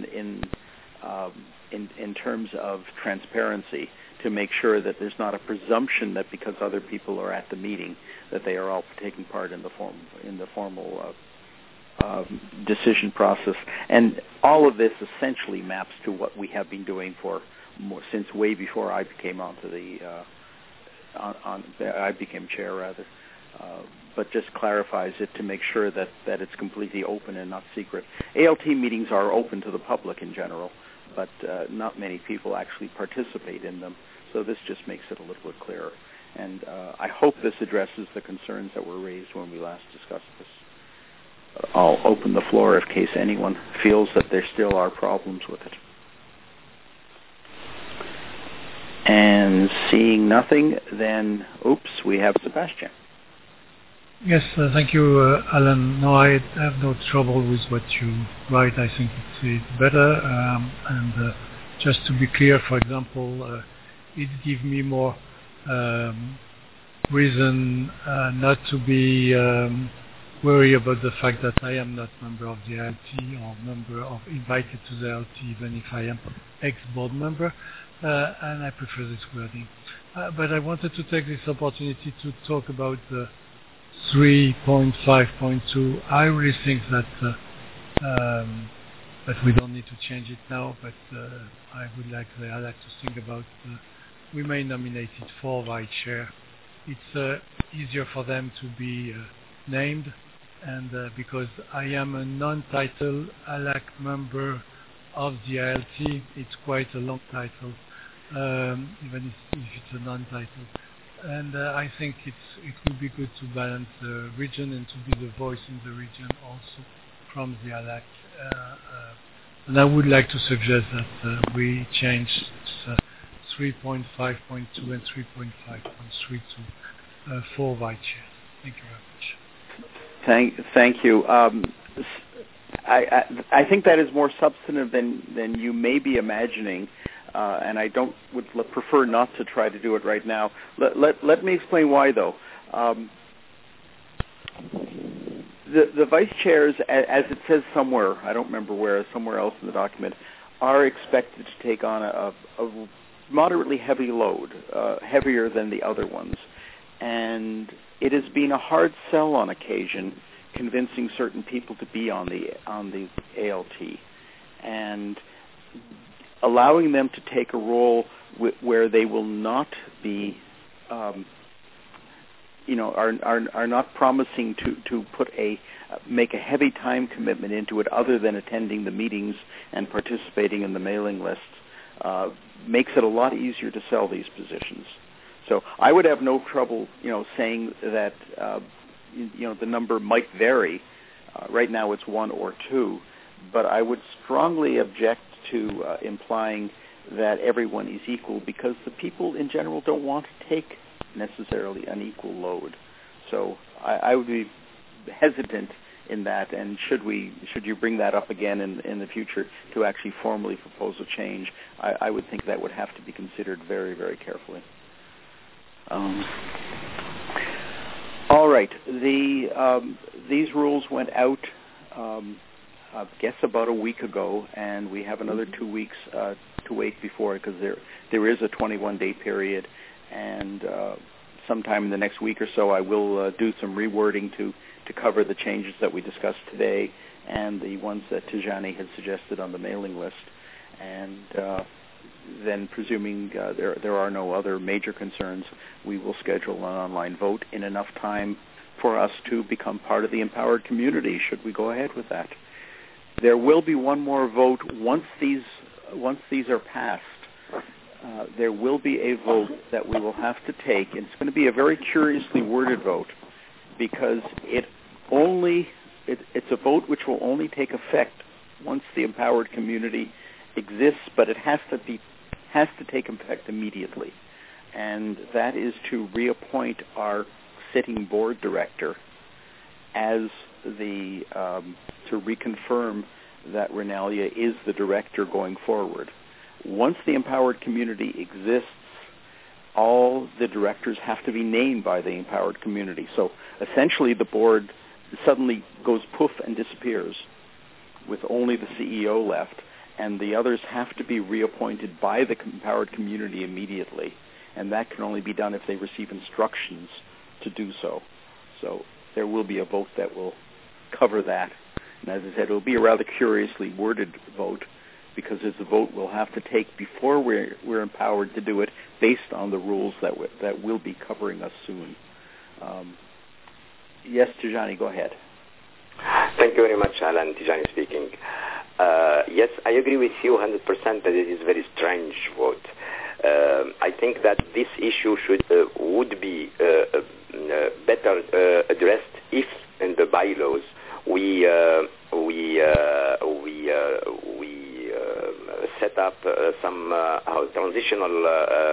Speaker 2: in terms of transparency, to make sure that there's not a presumption that because other people are at the meeting that they are all taking part in the formal decision process. And all of this essentially maps to what we have been doing since way before I became I became chair rather, but just clarifies it to make sure that it's completely open and not secret. ALT meetings are open to the public in general, but not many people actually participate in them. So this just makes it a little bit clearer. And I hope this addresses the concerns that were raised when we last discussed this. I'll open the floor in case anyone feels that there still are problems with it. And seeing nothing, then, we have Sebastian.
Speaker 7: Yes, thank you, Alan. No, I have no trouble with what you write. I think it's better. And just to be clear, for example, it gives me more reason not to be worried about the fact that I am not member of the ALT or member of invited to the ALT, even if I am ex-board member. And I prefer this wording. But I wanted to take this opportunity to talk about the 3.5.2. I really think that we don't need to change it now, but I would like the ALAC to think about we may nominate it for vice chair. It's easier for them to be named, and because I am a non-title ALAC member of the ALT, it's quite a long title, even if it's a non-title. And I think it would be good to balance the region and to be the voice in the region also from the ALAC. And I would like to suggest that we change 3.5.2 and 3.5.3 to 4 vice chairs. Thank you very much.
Speaker 2: Thank you. I think that is more substantive than you may be imagining, and I would prefer not to try to do it right now. Let me explain why, though. The vice chairs, as it says somewhere, I don't remember where, somewhere else in the document, are expected to take on a moderately heavy load, heavier than the other ones. And it has been a hard sell on occasion, convincing certain people to be on the ALT, and allowing them to take a role where they will not be, are not promising to make a heavy time commitment into it, other than attending the meetings and participating in the mailing lists, makes it a lot easier to sell these positions. So I would have no trouble, saying that, the number might vary. Right now it's 1 or 2, but I would strongly object to implying that everyone is equal, because the people in general don't want to take necessarily an equal load. So I would be hesitant in that, and should you bring that up again in the future to actually formally propose a change, I would think that would have to be considered very, very carefully. All right. These rules went out, I guess, about a week ago, and we have another 2 weeks to wait before it, because there is a 21-day period, and sometime in the next week or so I will do some rewording to cover the changes that we discussed today and the ones that Tijani had suggested on the mailing list. And then, presuming there are no other major concerns, we will schedule an online vote in enough time for us to become part of the empowered community, should we go ahead with that. There will be one more vote once these are passed. There will be a vote that we will have to take, and it's going to be a very curiously worded vote, because it's a vote which will only take effect once the empowered community exists, but it has to take effect immediately, and that is to reappoint our sitting board director as to reconfirm that Renalia is the director going forward. Once the empowered community exists, all the directors have to be named by the empowered community. So essentially the board suddenly goes poof and disappears with only the CEO left, and the others have to be reappointed by the empowered community immediately, and that can only be done if they receive instructions to do so. So there will be a vote that will cover that. And as I said, it will be a rather curiously worded vote, because it's a vote we'll have to take before we're empowered to do it, based on the rules that will be covering us soon. Yes, Tijani, go ahead.
Speaker 6: Thank you very much, Alan. Tijani speaking. Yes, I agree with you 100% that it is a very strange vote. I think that this issue would be better addressed if in the bylaws we set up some transitional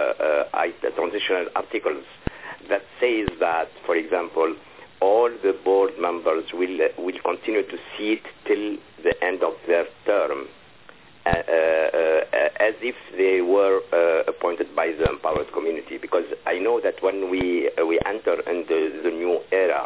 Speaker 6: articles that says that, for example, all the board members will continue to sit till the end of their term, as if they were appointed by the empowered community. Because I know that when we enter into the new era,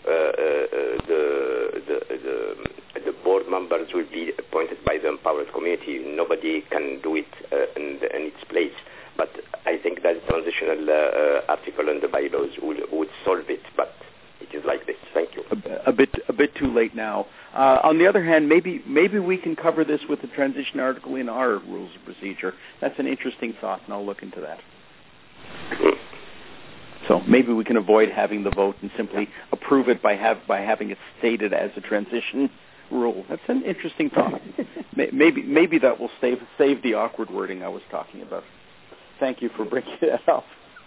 Speaker 6: the board members will be appointed by the empowered community. Nobody can do it in its place. But I think that transitional article in the bylaws would solve it. But it is like this. Thank you.
Speaker 2: A bit too late now. On the other hand, maybe we can cover this with the transition article in our rules of procedure. That's an interesting thought, and I'll look into that. So maybe we can avoid having the vote and simply approve it by having it stated as a transition rule. That's an interesting thought. Maybe that will save the awkward wording I was talking about. Thank you for bringing that up.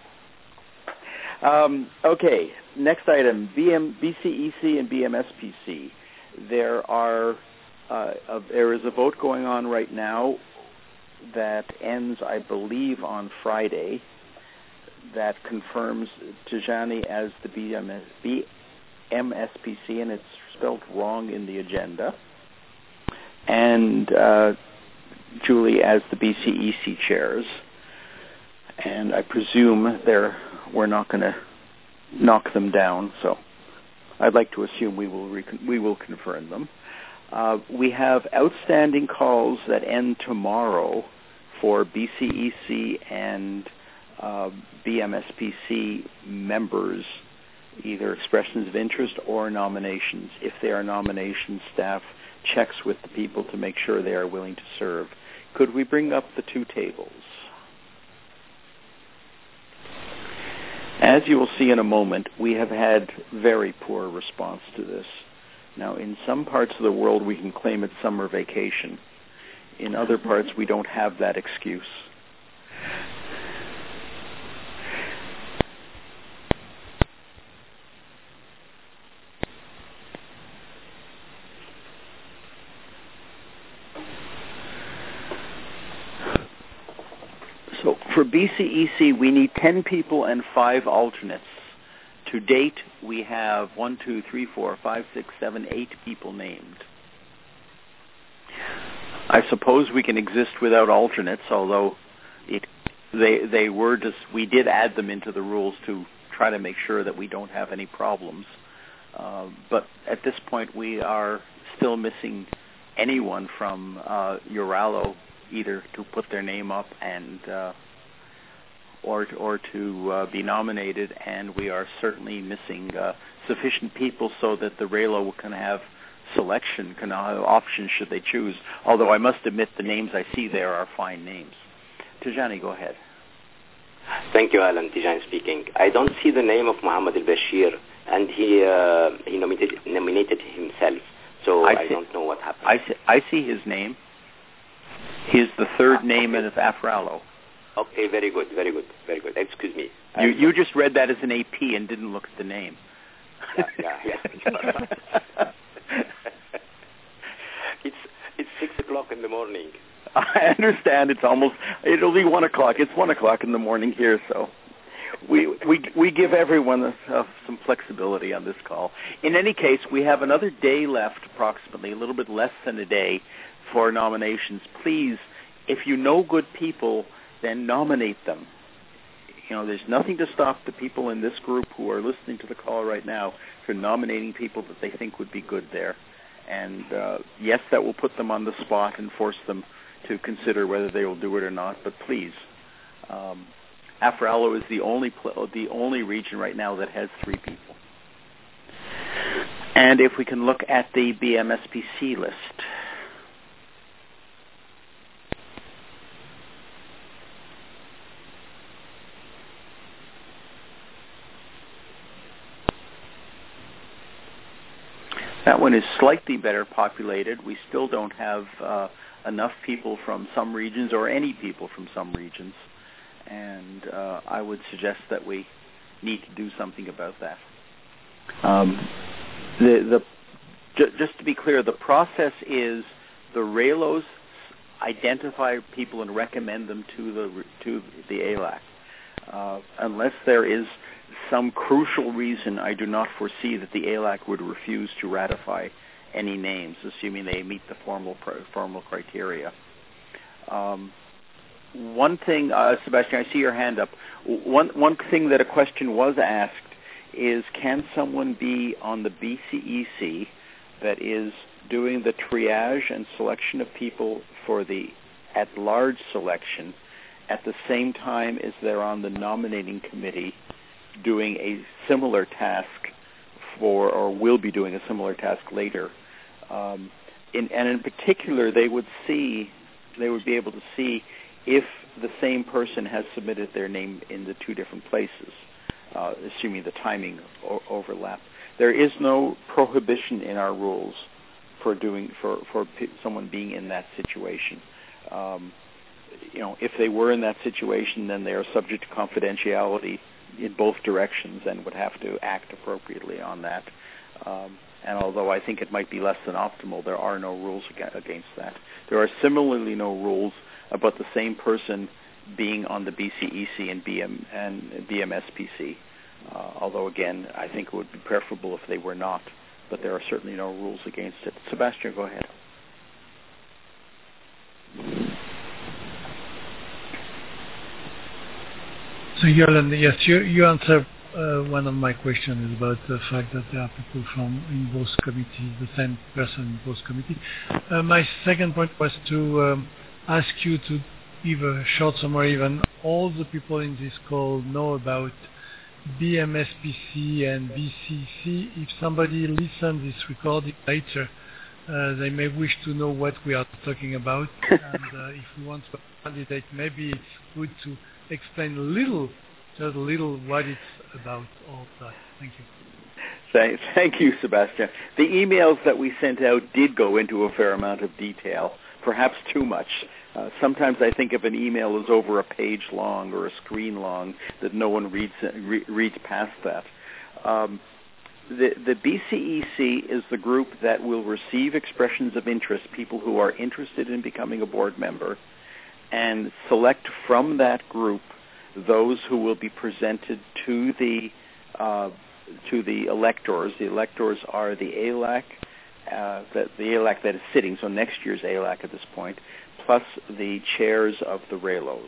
Speaker 2: Okay, next item, BCEC and BMSPC. There is a vote going on right now that ends, I believe, on Friday, that confirms Tijani as the BMSPC, and it's spelled wrong in the agenda, and Julie as the BCEC chairs. And I presume we're not going to knock them down, so I'd like to assume we will confirm them. We have outstanding calls that end tomorrow for BCEC and BMSPC members, either expressions of interest or nominations. If they are nominations, staff checks with the people to make sure they are willing to serve. Could we bring up the two tables? As you will see in a moment, we have had very poor response to this. Now, in some parts of the world, we can claim it's summer vacation. In other parts, we don't have that excuse. So for BCEC, we need 10 people and 5 alternates. To date, we have 8 people named. I suppose we can exist without alternates, although we did add them into the rules to try to make sure that we don't have any problems. But at this point, we are still missing anyone from Uralo, either to put their name up and or to be nominated, and we are certainly missing sufficient people so that the RALO can have selection, can have options should they choose. Although I must admit the names I see there are fine names. Tijani, go ahead.
Speaker 6: Thank you, Alan. Tijani speaking. I don't see the name of Mohammed al-Bashir, and he nominated himself, so I don't know what happened.
Speaker 2: I see his name. He's the third name in Afralo.
Speaker 6: Okay, very good. Excuse me.
Speaker 2: You just read that as an AP and didn't look at the name.
Speaker 6: Yeah. It's 6 o'clock in the morning.
Speaker 2: I understand. It'll be 1 o'clock. It's 1 o'clock in the morning here, so we give everyone some flexibility on this call. In any case, we have another day left, approximately, a little bit less than a day for nominations. Please, if you know good people, then nominate them. There's nothing to stop the people in this group who are listening to the call right now from nominating people that they think would be good there. And yes, that will put them on the spot and force them to consider whether they will do it or not. But please, Afralo is the only region right now that has 3 people. And if we can look at the BMSPC list. That one is slightly better populated. We still don't have enough people from some regions or any people from some regions. And I would suggest that we need to do something about that. Just to be clear, the process is the RALOs identify people and recommend them to the ALAC. Unless there is some crucial reason, I do not foresee that the ALAC would refuse to ratify any names, assuming they meet the formal criteria. One thing, Sebastian, I see your hand up. One thing that a question was asked is, can someone be on the BCEC that is doing the triage and selection of people for the at-large selection at the same time as they're on the nominating committee doing a similar task or will be doing a similar task later. In particular, they would be able to see if the same person has submitted their name in the 2 different places, assuming the timing overlap. There is no prohibition in our rules for someone being in that situation. If they were in that situation, then they are subject to confidentiality in both directions and would have to act appropriately on that. And although I think it might be less than optimal, there are no rules against that. There are similarly no rules about the same person being on the BCEC and BMSPC. Although, again, I think it would be preferable if they were not. But there are certainly no rules against it. Sebastian, go ahead.
Speaker 7: So, Yolanda, yes, you answered one of my questions about the fact that there are people in both committees, the same person in both committees. My second point was to ask you to give a short summary. Even all the people in this call know about BMSPC and BCC. If somebody listens this recording later, they may wish to know what we are talking about. And if we want to candidate, maybe it's good to explain just a little what it's about, all that. Thank you.
Speaker 2: Thank you, Sebastian. The emails that we sent out did go into a fair amount of detail, perhaps too much. Sometimes I think if an email is over a page long or a screen long, that no one reads past that. The BCEC is the group that will receive expressions of interest, people who are interested in becoming a board member, and select from that group those who will be presented to the electors. The electors are the ALAC, the ALAC that is sitting, so next year's ALAC at this point, plus the chairs of the RALOs.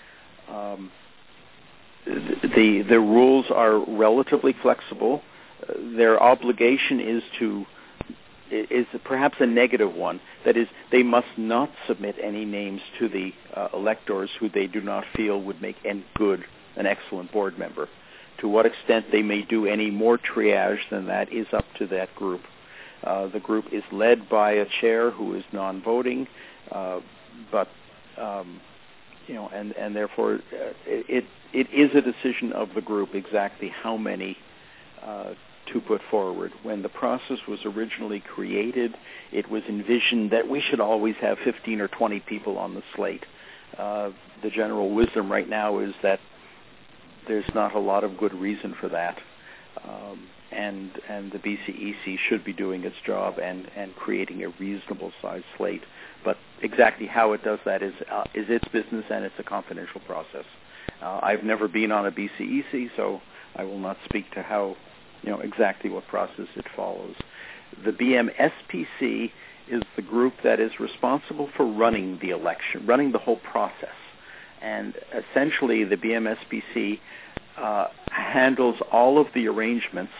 Speaker 2: The rules are relatively flexible. Their obligation is perhaps a negative one. That is, they must not submit any names to the electors who they do not feel would make an excellent board member. To what extent they may do any more triage than that is up to that group. The group is led by a chair who is non-voting, but and therefore it is a decision of the group exactly how many to put forward. When the process was originally created, it was envisioned that we should always have 15 or 20 people on the slate. The general wisdom right now is that there's not a lot of good reason for that, and the BCEC should be doing its job and creating a reasonable size slate. But exactly how it does that is its business, and it's a confidential process. I've never been on a BCEC, so I will not speak to how, exactly what process it follows. The BMSPC is the group that is responsible for running the election, running the whole process. And essentially, the BMSPC handles all of the arrangements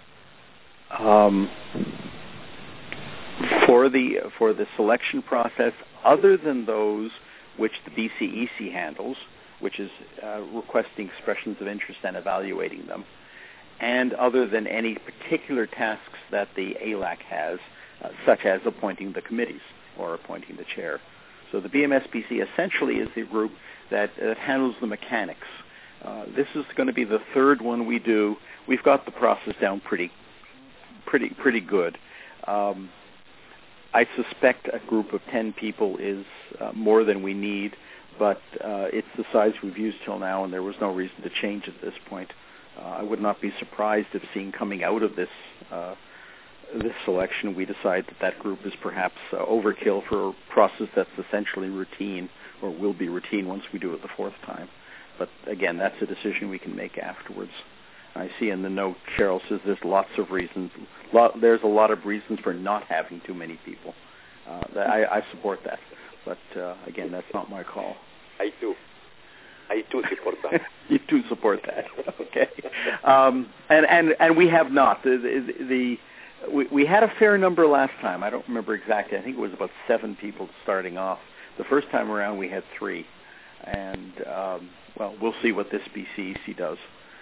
Speaker 2: for the selection process, other than those which the BCEC handles, which is requesting expressions of interest and evaluating them, and other than any particular tasks that the ALAC has, such as appointing the committees or appointing the chair. So the BMSPC essentially is the group that handles the mechanics. This is going to be the third one we do. We've got the process down pretty good. I suspect a group of 10 people is more than we need, but it's the size we've used till now, and there was no reason to change at this point. I would not be surprised if, seeing coming out of this selection, we decide that group is perhaps overkill for a process that's essentially routine, or will be routine once we do it the fourth time. But again, that's a decision we can make afterwards. I see in the note, Cheryl says there's lots of reasons. There's a lot of reasons for not having too many people. I support that. But again, that's not my call.
Speaker 6: I too support that.
Speaker 2: You do support that, okay? And we have not. We had a fair number last time. I don't remember exactly. I think it was about 7 people starting off. The first time around, we had 3, and we'll see what this BCEC does.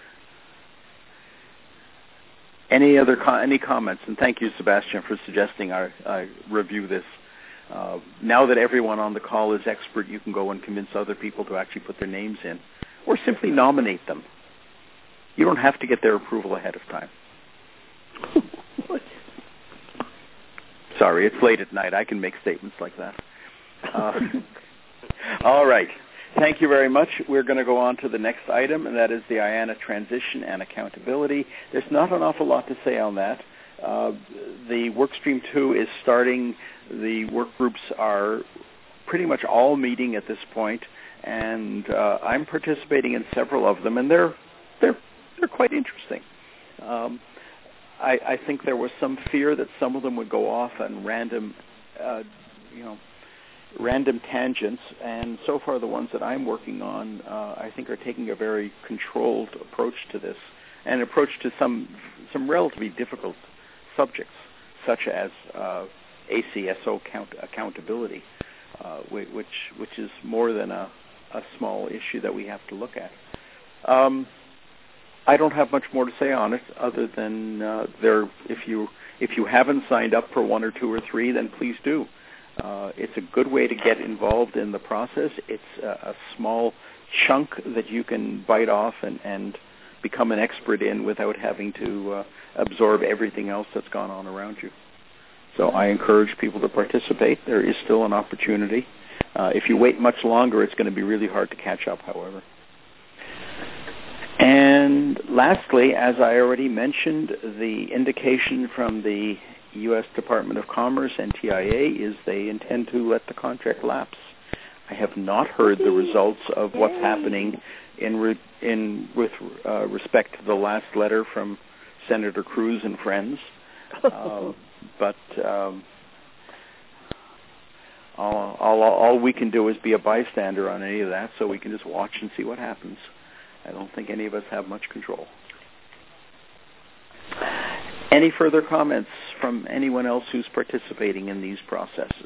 Speaker 2: Any comments? And thank you, Sebastian, for suggesting I review this. Now that everyone on the call is expert, you can go and convince other people to actually put their names in, or simply nominate them. You don't have to get their approval ahead of time. Sorry, it's late at night. I can make statements like that. All right. Thank you very much. We're going to go on to the next item, and that is the IANA transition and accountability. There's not an awful lot to say on that. The Workstream 2 is starting. The work groups are pretty much all meeting at this point, and I'm participating in several of them, and they're quite interesting. I think there was some fear that some of them would go off on random tangents, and so far the ones that I'm working on, I think, are taking a very controlled approach to this, and an approach to some relatively difficult subjects, such as ACSO accountability, which is more than a small issue that we have to look at. I don't have much more to say on it, other than if you haven't signed up for 1 or 2 or 3, then please do. It's a good way to get involved in the process. It's a small chunk that you can bite off and become an expert in without having to absorb everything else that's gone on around you. So I encourage people to participate. There is still an opportunity. If you wait much longer, it's going to be really hard to catch up, however. And lastly, as I already mentioned, the indication from the U.S. Department of Commerce and TIA is they intend to let the contract lapse. I have not heard the results of what's happening with respect to the last letter from Senator Cruz and friends. But all we can do is be a bystander on any of that, so we can just watch and see what happens. I don't think any of us have much control. Any further comments from anyone else who's participating in these processes?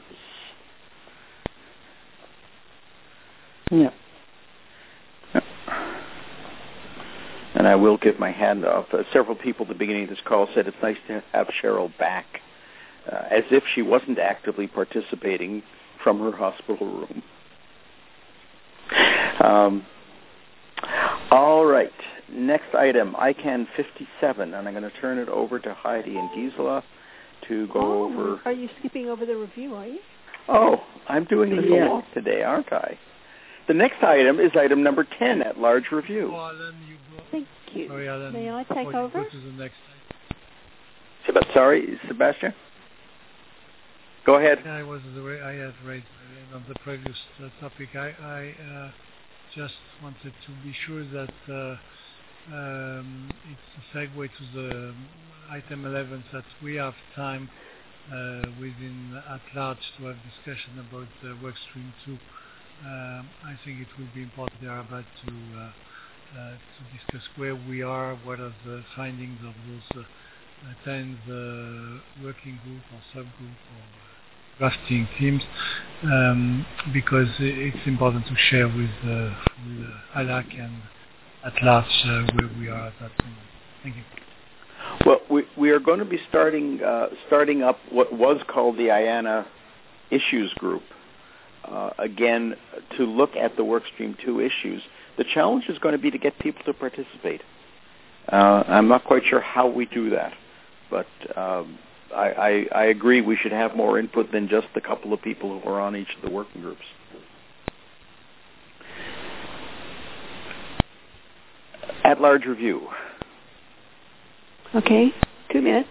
Speaker 3: No.
Speaker 2: And I will give my hand off. Several people at the beginning of this call said it's nice to have Cheryl back, as if she wasn't actively participating from her hospital room. All right. Next item, ICANN 57, and I'm going to turn it over to Heidi and Gisela to go over.
Speaker 3: Are you skipping over the review, are you?
Speaker 2: Oh, I'm doing this a lot today, aren't I? The next item is item number 10, at large review.
Speaker 7: Oh, Alan,
Speaker 3: Thank you.
Speaker 7: Sorry, Alan,
Speaker 3: may I take over?
Speaker 7: Go to the next item.
Speaker 2: Sorry, Sebastian? Go ahead.
Speaker 7: I had raised on the previous topic. I just wanted to be sure that it's a segue to the item 11, that we have time within at large to have discussion about workstream 2. I think it will be important there about to discuss where we are, what are the findings of those 10 working group or subgroup or drafting teams, because it's important to share with ALAC and at large where we are at that moment. Thank you.
Speaker 2: Well, we are going to be starting up what was called the IANA Issues Group, again, to look at the Workstream 2 issues. The challenge is going to be to get people to participate. I'm not quite sure how we do that, but I agree we should have more input than just the couple of people who are on each of the working groups. At large review.
Speaker 3: Okay, 2 minutes.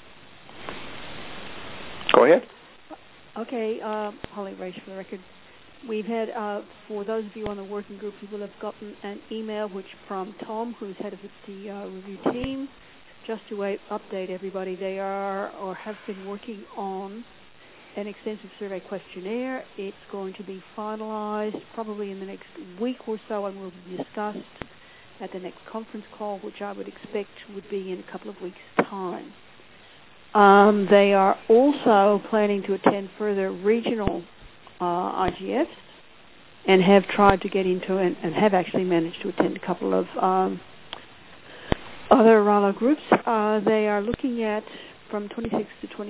Speaker 2: Go ahead.
Speaker 3: Okay, Holly Race for the record. We've had, for those of you on the working group, you will have gotten an email from Tom, who's head of the review team, just to update everybody. They are or have been working on an extensive survey questionnaire. It's going to be finalized probably in the next week or so and will be discussed at the next conference call, which I would expect would be in a couple of weeks' time. They are also planning to attend further regional IGFs and have tried to get into and have actually managed to attend a couple of other RALA groups. They are looking at from 26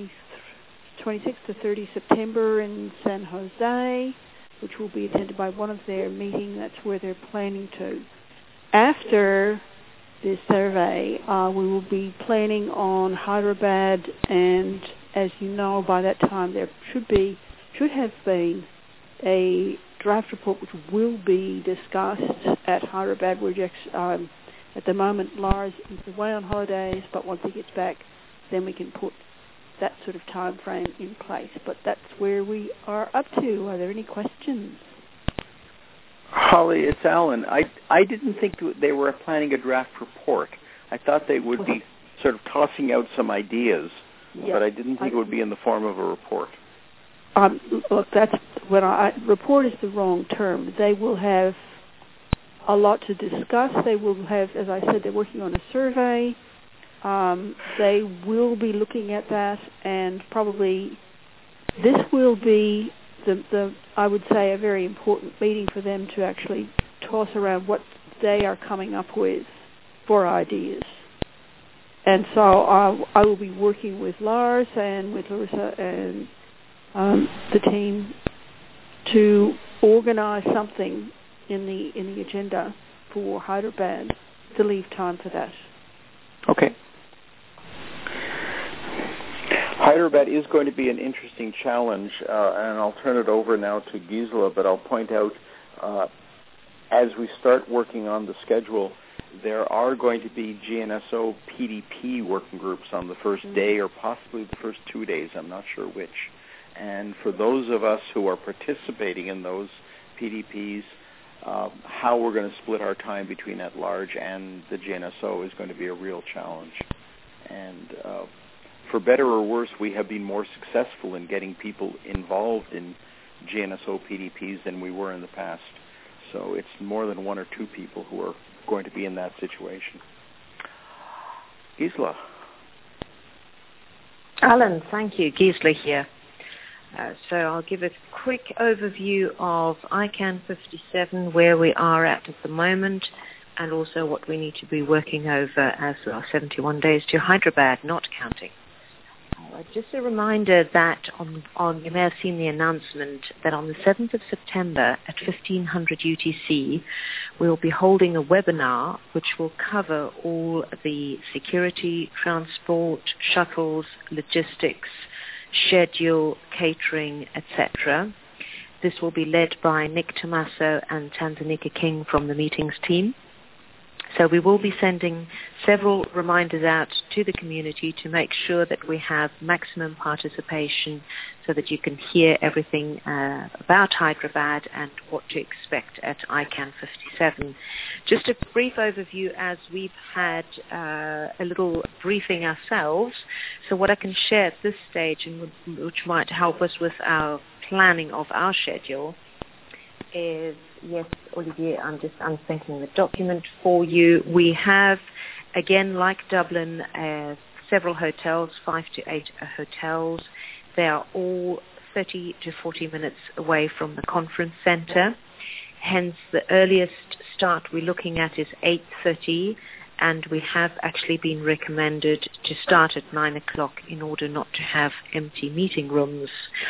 Speaker 3: to 30 September in San Jose, which will be attended by one of their meetings. That's where they're planning to. After this survey, we will be planning on Hyderabad, and as you know, by that time there should have been a draft report which will be discussed at Hyderabad. We're just, at the moment, Lars is away on holidays, but once he gets back, then we can put that sort of time frame in place. But that's where we are up to. Are there any questions?
Speaker 2: Holly, it's Alan. I didn't think they were planning a draft report. I thought they would be sort of tossing out some ideas, but I didn't think it would be in the form of a report.
Speaker 3: Look, that's report is the wrong term. They will have a lot to discuss. They will have, as I said, they're working on a survey. They will be looking at that, and probably this will be I would say a very important meeting for them to actually toss around what they are coming up with for ideas. And so I will be working with Lars and with Larissa and the team to organize something in the agenda for Hyderabad to leave time for that.
Speaker 2: Okay. Hyderabad is going to be an interesting challenge, and I'll turn it over now to Gisela, but I'll point out, as we start working on the schedule, there are going to be GNSO PDP working groups on the first day or possibly the first 2 days. I'm not sure which. And for those of us who are participating in those, PDPs, how we're going to split our time between at-large and the GNSO is going to be a real challenge. And for better or worse, we have been more successful in getting people involved in GNSO PDPs than we were in the past. So it's more than one or two people who are going to be in that situation. Gisela.
Speaker 1: Alan, thank you. Gisela here. So I'll give a quick overview of ICANN 57, where we are at the moment, and also what we need to be working over as our 71 days to Hyderabad, not counting. Just a reminder that you may have seen the announcement that on the 7th of September at 1500 UTC, we will be holding a webinar which will cover all the security, transport, shuttles, logistics, schedule, catering, etc. This will be led by Nick Tomaso and Tanzania King from the meetings team. So we will be sending several reminders out to the community to make sure that we have maximum participation so that you can hear everything about Hyderabad and what to expect at ICANN 57. Just a brief overview as we've had a little briefing ourselves. So what I can share at this stage, and which might help us with our planning of our schedule, is, yes, Olivier, I'm thinking the document for you. We have, again, like Dublin, several hotels, 5 to 8 hotels. They are all 30 to 40 minutes away from the conference center. Hence, the earliest start we're looking at is 8:30, and we have actually been recommended to start at 9 o'clock in order not to have empty meeting rooms.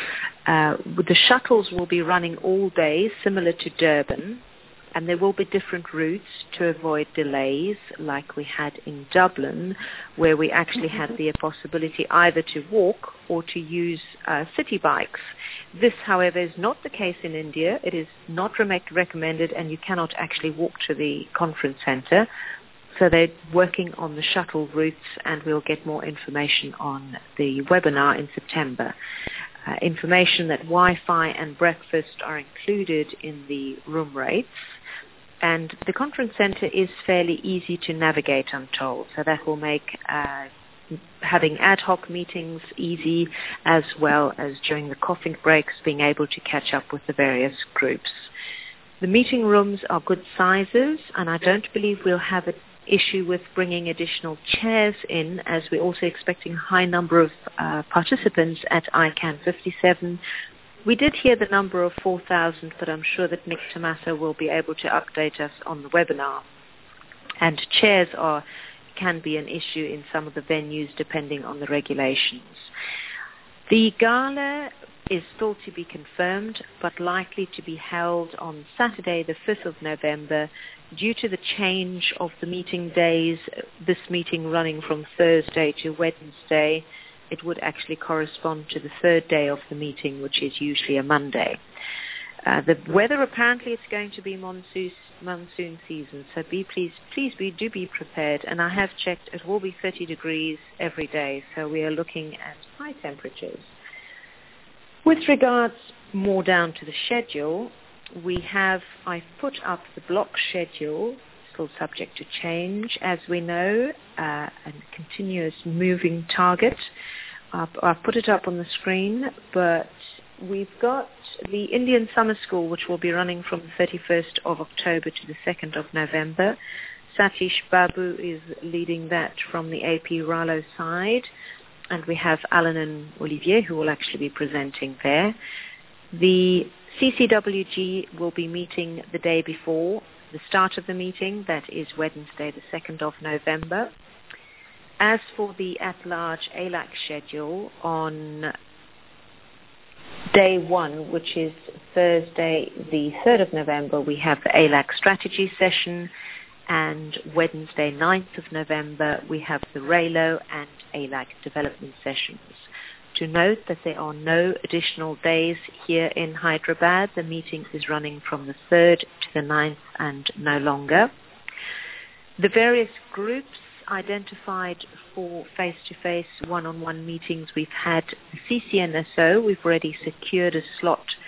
Speaker 1: The shuttles will be running all day, similar to Durban, and there will be different routes to avoid delays like we had in Dublin, where we actually had the possibility either to walk or to use city bikes. This, however, is not the case in India. It is not recommended, and you cannot actually walk to the conference center. So they're working on the shuttle routes, and we'll get more information on the webinar in September. Information that Wi-Fi and breakfast are included in the room rates. And the conference center is fairly easy to navigate, I'm told. So that will make having ad hoc meetings easy, as well as during the coffee breaks being able to catch up with the various groups. The meeting rooms are good sizes, and I don't believe we'll have an issue with bringing additional chairs in, as we're also expecting a high number of participants at ICANN 57. We did hear the number of 4,000, but I'm sure that Nick Tomaso will be able to update us on the webinar. And chairs can be an issue in some of the venues depending on the regulations. The gala is still to be confirmed, but likely to be held on Saturday, the 5th of November. Due to the change of the meeting days, this meeting running from Thursday to Wednesday, it would actually correspond to the third day of the meeting, which is usually a Monday. The weather, apparently it's going to be monsoon season, so do be prepared. And I have checked, it will be 30 degrees every day, so we are looking at high temperatures. With regards more down to the schedule, I've put up the block schedule, still subject to change, as we know, a continuous moving target. I've put it up on the screen, but we've got the Indian Summer School, which will be running from the 31st of October to the 2nd of November. Satish Babu is leading that from the AP Ralo side, and we have Alan and Olivier who will actually be presenting there. The CCWG will be meeting the day before the start of the meeting, that is Wednesday the 2nd of November. As for the at-large ALAC schedule, on day one, which is Thursday the 3rd of November, we have the ALAC strategy session, and Wednesday 9th of November we have the RALO and ALAC development sessions. To note that there are no additional days here in Hyderabad. The meeting is running from the 3rd to the 9th and no longer. The various groups identified for face-to-face one-on-one meetings, we've had the CCNSO. We've already secured a slot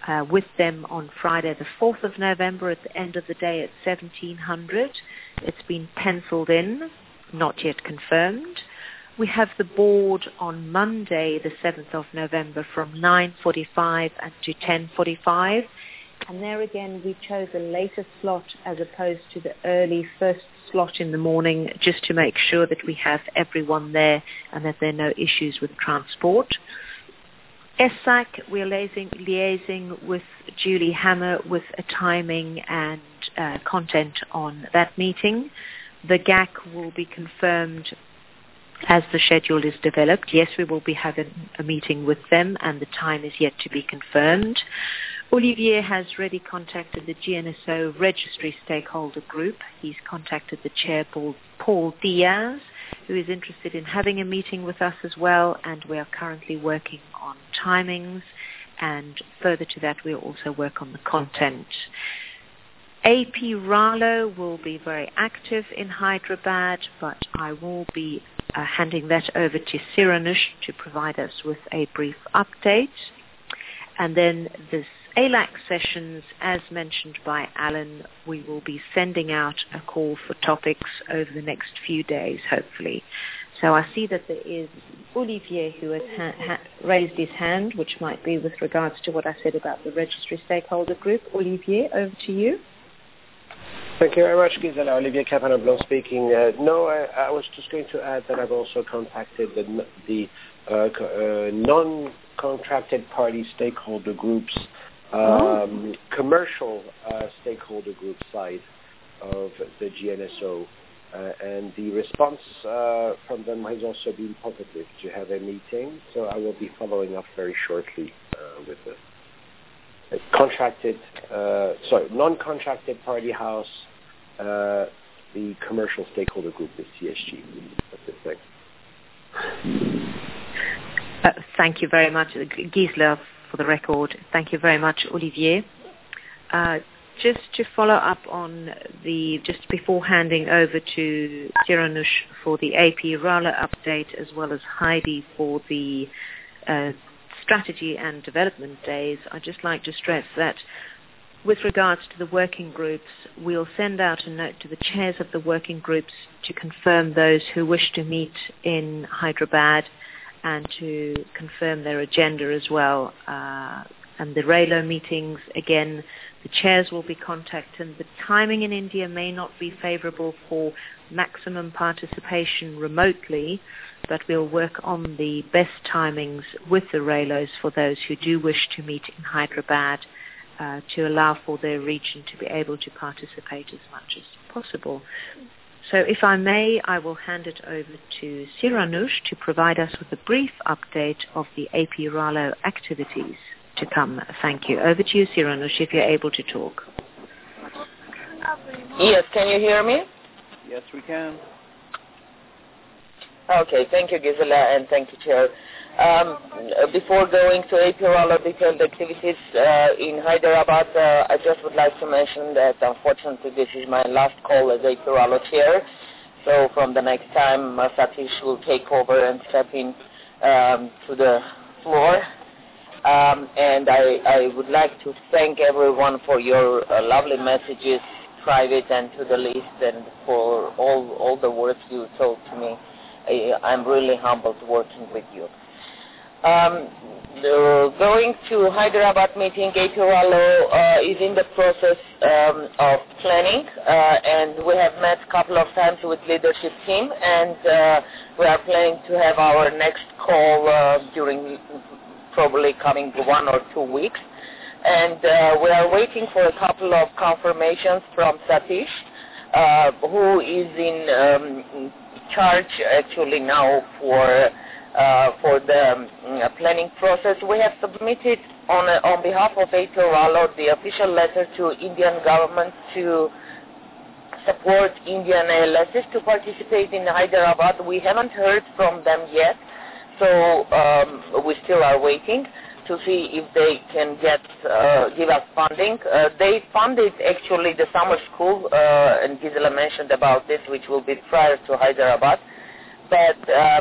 Speaker 1: with them on Friday the 4th of November at the end of the day at 1700. It's been penciled in, not yet confirmed. We have the board on Monday the 7th of November from 9:45 and to 10:45. And there again, we chose a later slot as opposed to the early first slot in the morning, just to make sure that we have everyone there and that there are no issues with transport. ESSAC, we're liaising with Julie Hammer with a timing and content on that meeting. The GAC will be confirmed as the schedule is developed. Yes, we will be having a meeting with them, and the time is yet to be confirmed. Olivier has already contacted the GNSO registry stakeholder group. He's contacted the chair, Paul Diaz, who is interested in having a meeting with us as well, and we are currently working on timings, and further to that we'll also work on the content. AP Ralo will be very active in Hyderabad, but I will be handing that over to Siranush to provide us with a brief update. And then this ALAC sessions, as mentioned by Alan, we will be sending out a call for topics over the next few days, hopefully. So I see that there is Olivier who has raised his hand, which might be with regards to what I said about the registry stakeholder group. Olivier, over to you.
Speaker 9: Thank you very much, Gisela. Olivier Capanablanc speaking. I was just going to add that I've also contacted the non-contracted party stakeholder groups, commercial stakeholder group side of the GNSO, and the response from them has also been positive to have a meeting. So I will be following up very shortly with the non-contracted party house, the commercial stakeholder group, the CSG. That's it. Thanks.
Speaker 1: Thank you very much, Gisela, for the record. Thank you very much, Olivier. Just to follow up on just before handing over to Siranush for the AP Rala update, as well as Heidi for the strategy and development days, I'd just like to stress that with regards to the working groups, we'll send out a note to the chairs of the working groups to confirm those who wish to meet in Hyderabad and to confirm their agenda as well. And the RAILO meetings, again, the chairs will be contacted. The timing in India may not be favorable for maximum participation remotely, but we'll work on the best timings with the RAILOs for those who do wish to meet in Hyderabad, to allow for their region to be able to participate as much as possible. So if I may, I will hand it over to Siranush to provide us with a brief update of the AP Ralo activities to come. Thank you. Over to you, Siranush, if you're able to talk.
Speaker 10: Yes, can you hear me?
Speaker 2: Yes, we can.
Speaker 10: Okay, thank you, Gisela, and thank you, Chair. Before going to AP Ralo detailed activities in Hyderabad, I just would like to mention that unfortunately this is my last call as AP Ralo Chair. So from the next time, Satish will take over and step in to the floor. And I would like to thank everyone for your lovely messages, private and to the list, and for all the words you told to me. I'm really humbled working with you. Going to Hyderabad meeting, AP Ralo is in the process of planning, and we have met a couple of times with leadership team, and we are planning to have our next call during probably coming 1 or 2 weeks. And we are waiting for a couple of confirmations from Satish, who is in charge actually now for the planning process. We have submitted on behalf of AP Ralo the official letter to Indian government to support Indian ALSs to participate in Hyderabad. We haven't heard from them yet, so we still are waiting to see if they can give us funding. They funded actually the summer school, and Gisela mentioned about this, which will be prior to Hyderabad. But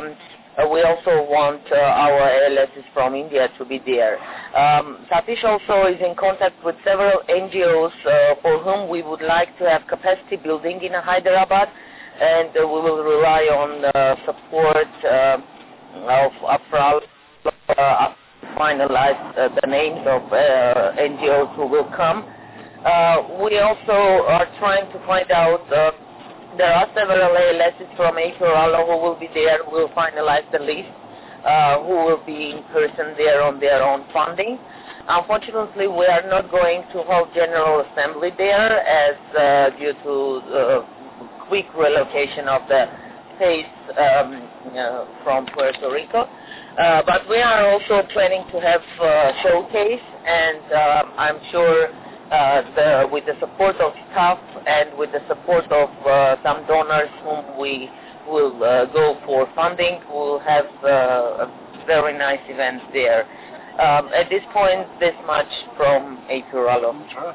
Speaker 10: we also want our ALSs from India to be there. Satish also is in contact with several NGOs for whom we would like to have capacity building in Hyderabad, and we will rely on support of Afral finalize the names of NGOs who will come. We also are trying to find out, there are several ALSs from A4ALO who will be there. We'll finalize the list, who will be in person there on their own funding. Unfortunately, we are not going to hold General Assembly there as due to quick relocation of the space from Puerto Rico. But we are also planning to have a showcase, and I'm sure with the support of staff and with the support of some donors whom we will go for funding, we'll have a very nice event there. At this point, this much from A4ALO.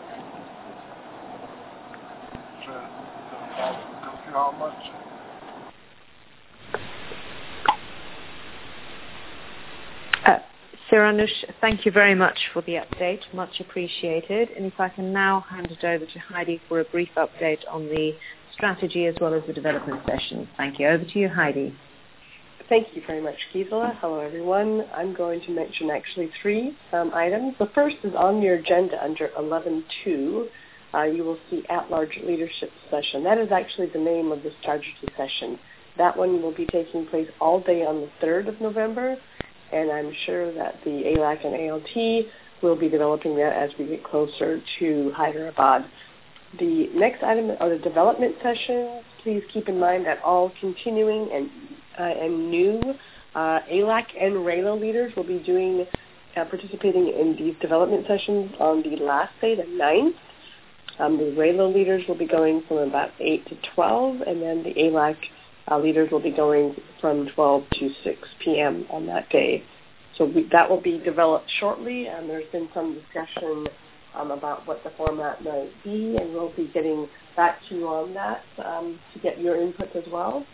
Speaker 1: Siranush, thank you very much for the update, much appreciated. And if I can now hand it over to Heidi for a brief update on the strategy as well as the development session. Thank you. Over to you, Heidi.
Speaker 4: Thank you very much, Gisela. Hello, everyone. I'm going to mention actually three items. The first is on your agenda under 11.2. You will see at-large leadership session. That is actually the name of the strategy session. That one will be taking place all day on the 3rd of November. And I'm sure that the ALAC and ALT will be developing that as we get closer to Hyderabad. The next item are the development sessions. Please keep in mind that all continuing and new ALAC and RALO leaders will be participating in these development sessions on the last day, the 9th. The RALO leaders will be going from about 8 to 12, and then the ALAC leaders will be going from 12 to 6 p.m. on that day. So that will be developed shortly, and there's been some discussion about what the format might be, and we'll be getting back to you on that to get your input as well.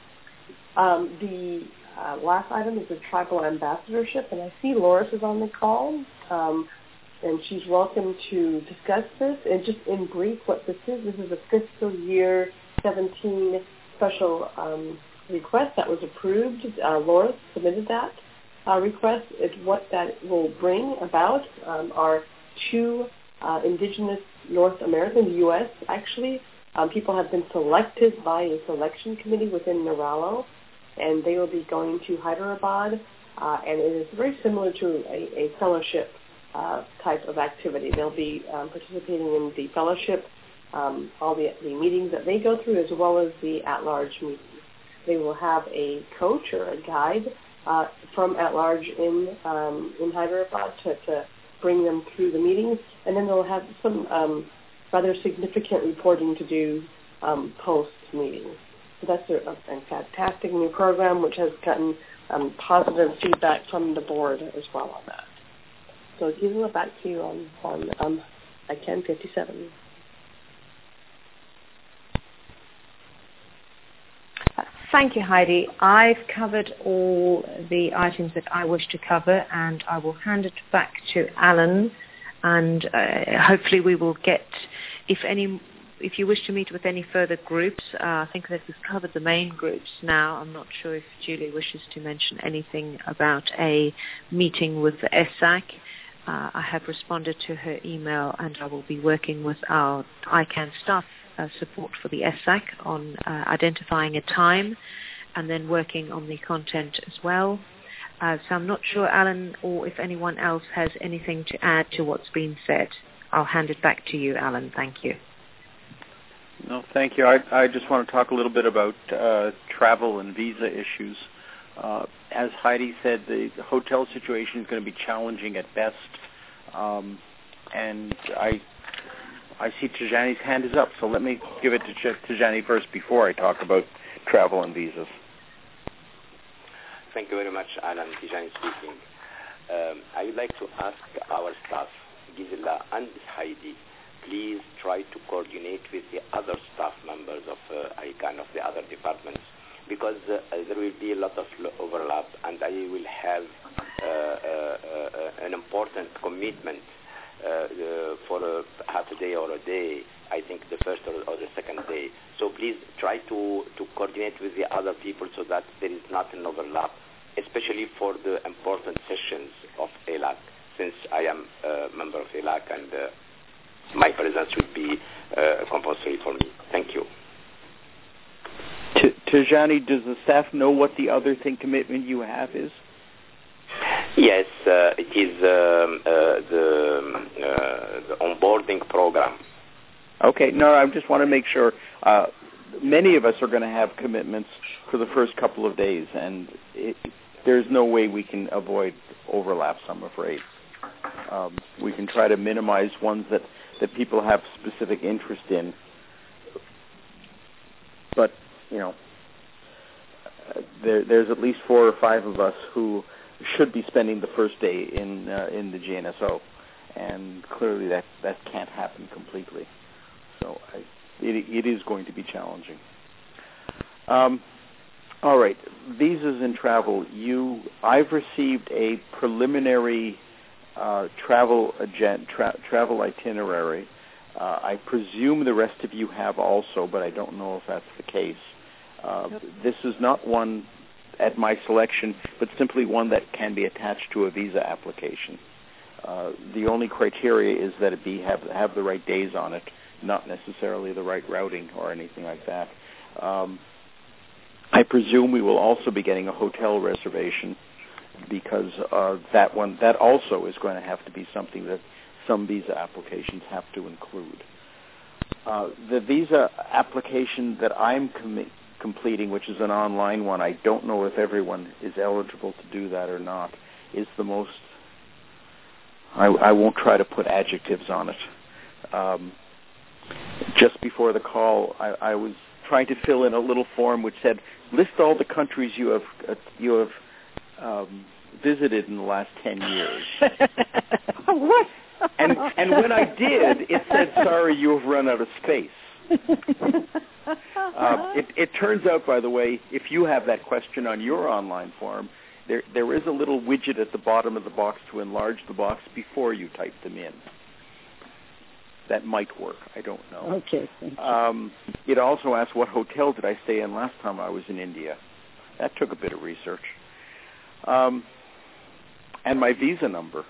Speaker 4: The last item is the tribal ambassadorship, and I see Loris is on the call, and she's welcome to discuss this. And just in brief, what this is a fiscal year 17 special request that was approved. Laura submitted that request. What that will bring about are two indigenous North American, the U.S. actually. People have been selected by a selection committee within NERALO, and they will be going to Hyderabad, and it is very similar to a fellowship type of activity. They'll be participating in the fellowship, all the meetings that they go through, as well as the at-large meetings. They will have a coach or a guide from at-large in Hyderabad to bring them through the meetings, and then they'll have some rather significant reporting to do post-meetings. So that's a fantastic new program, which has gotten positive feedback from the board as well on that. So Gisela, back to you on ICANN 57.
Speaker 1: Thank you, Heidi. I've covered all the items that I wish to cover, and I will hand it back to Alan. And hopefully we will get, if you wish to meet with any further groups, I think that we've covered the main groups now. I'm not sure if Julie wishes to mention anything about a meeting with the ESSAC. I have responded to her email, and I will be working with our ICANN staff support for the ESSAC on identifying a time and then working on the content as well. So I'm not sure, Alan, or if anyone else has anything to add to what's been said. I'll hand it back to you, Alan. Thank you.
Speaker 2: No, thank you. I just want to talk a little bit about travel and visa issues. As Heidi said, the hotel situation is going to be challenging at best. And I see Tijani's hand is up, so let me give it to Tijani first before I talk about travel and visas.
Speaker 6: Thank you very much, Alan. Tijani speaking. I would like to ask our staff, Gisela and Heidi, please try to coordinate with the other staff members of ICANN, of the other departments, because there will be a lot of overlap, and I will have an important commitment for half a day or a day, I think the first or the second day. So please try to coordinate with the other people so that there is not an overlap, especially for the important sessions of ELAC, since I am a member of ELAC and my presence will be compulsory for me. Thank you.
Speaker 2: Tijani, does the staff know what the other commitment you have is?
Speaker 6: Yes, it is the onboarding program.
Speaker 2: Okay, no, I just want to make sure. Many of us are going to have commitments for the first couple of days, and there's no way we can avoid overlaps, I'm afraid. We can try to minimize ones that people have specific interest in. But, there's at least 4 or 5 of us who should be spending the first day in the GNSO, and clearly that can't happen completely. So it is going to be challenging. All right, visas and travel. I've received a preliminary travel itinerary. I presume the rest of you have also, but I don't know if that's the case. This is not one at my selection, but simply one that can be attached to a visa application. The only criteria is that it have the right days on it, not necessarily the right routing or anything like that. I presume we will also be getting a hotel reservation, because that also is going to have to be something that some visa applications have to include. The visa application that I'm completing, which is an online one, I don't know if everyone is eligible to do that or not, is the most... I won't try to put adjectives on it. Just before the call, I was trying to fill in a little form which said, list all the countries you have visited in the last 10 years.
Speaker 3: What?
Speaker 2: And when I did, it said, sorry, you have run out of space. It turns out, by the way, if you have that question on your online form, there is a little widget at the bottom of the box to enlarge the box before you type them in. That might work. I don't know.
Speaker 3: Okay. Thank you.
Speaker 2: It also asks, what hotel did I stay in last time I was in India? That took a bit of research. And my visa number.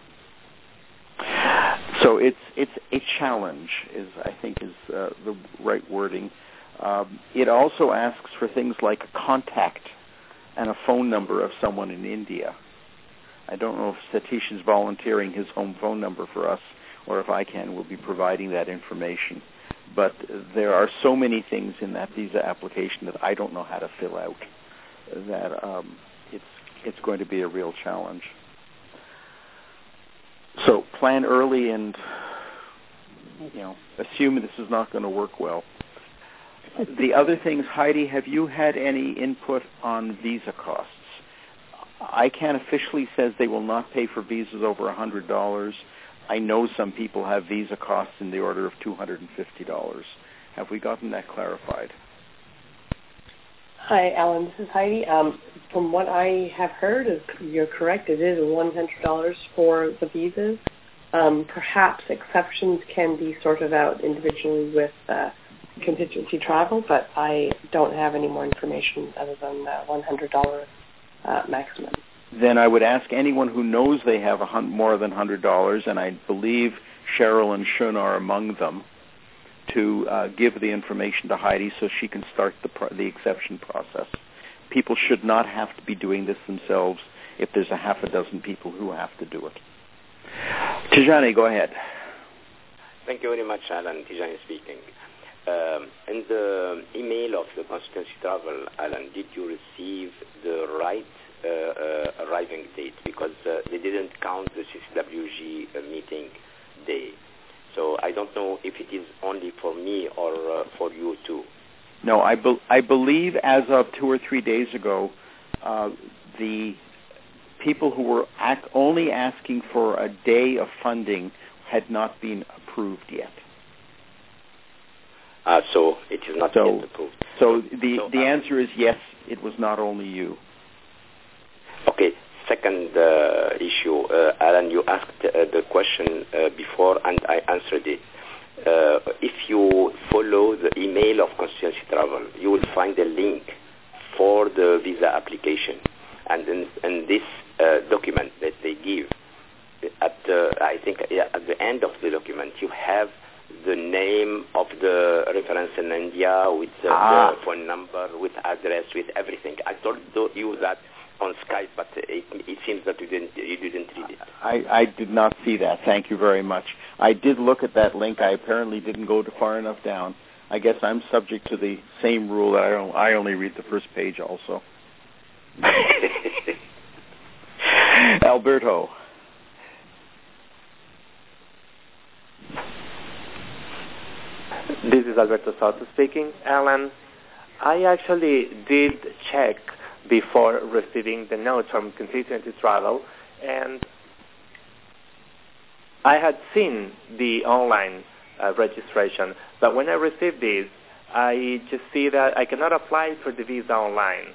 Speaker 2: So it's a challenge, I think is the right wording. It also asks for things like a contact and a phone number of someone in India. I don't know if Satish is volunteering his home phone number for us, or if I will be providing that information. But there are so many things in that visa application that I don't know how to fill out, that it's going to be a real challenge. So plan early and, assume this is not going to work well. The other things, Heidi, have you had any input on visa costs? ICANN officially says they will not pay for visas over $100. I know some people have visa costs in the order of $250. Have we gotten that clarified?
Speaker 4: Hi, Alan. This is Heidi. From what I have heard, you're correct. It is $100 for the visas. Perhaps exceptions can be sorted out individually with contingency travel, but I don't have any more information other than the $100 maximum.
Speaker 2: Then I would ask anyone who knows they have more than $100, and I believe Cheryl and Shun are among them, to give the information to Heidi so she can start the exception process. People should not have to be doing this themselves if there's a half a dozen people who have to do it. Tijani, go ahead.
Speaker 6: Thank you very much, Alan. Tijani speaking. In the email of the constituency travel, Alan, did you receive the right arriving date? Because they didn't count the CCWG meeting day. So I don't know if it is only for me or for you too.
Speaker 2: No, I believe as of 2 or 3 days ago, the people who were only asking for a day of funding had not been approved yet.
Speaker 6: So it is not yet approved.
Speaker 2: So the answer is yes. it was not only you.
Speaker 6: Okay. Second issue, Alan, you asked the question before, and I answered it. If you follow the email of Constituency Travel, you will find a link for the visa application, and in this document that they give, at the end of the document, you have the name of the reference in India with the phone number, with address, with everything. I told you that on Skype, but it seems that you didn't read it.
Speaker 2: I did not see that. Thank you very much. I did look at that link. I apparently didn't go far enough down. I guess I'm subject to the same rule that I only read the first page also. Alberto.
Speaker 11: This is Alberto Soto speaking. Alan, I actually did check before receiving the note from Constituency Travel, and I had seen the online registration, but when I received this, I just see that I cannot apply for the visa online.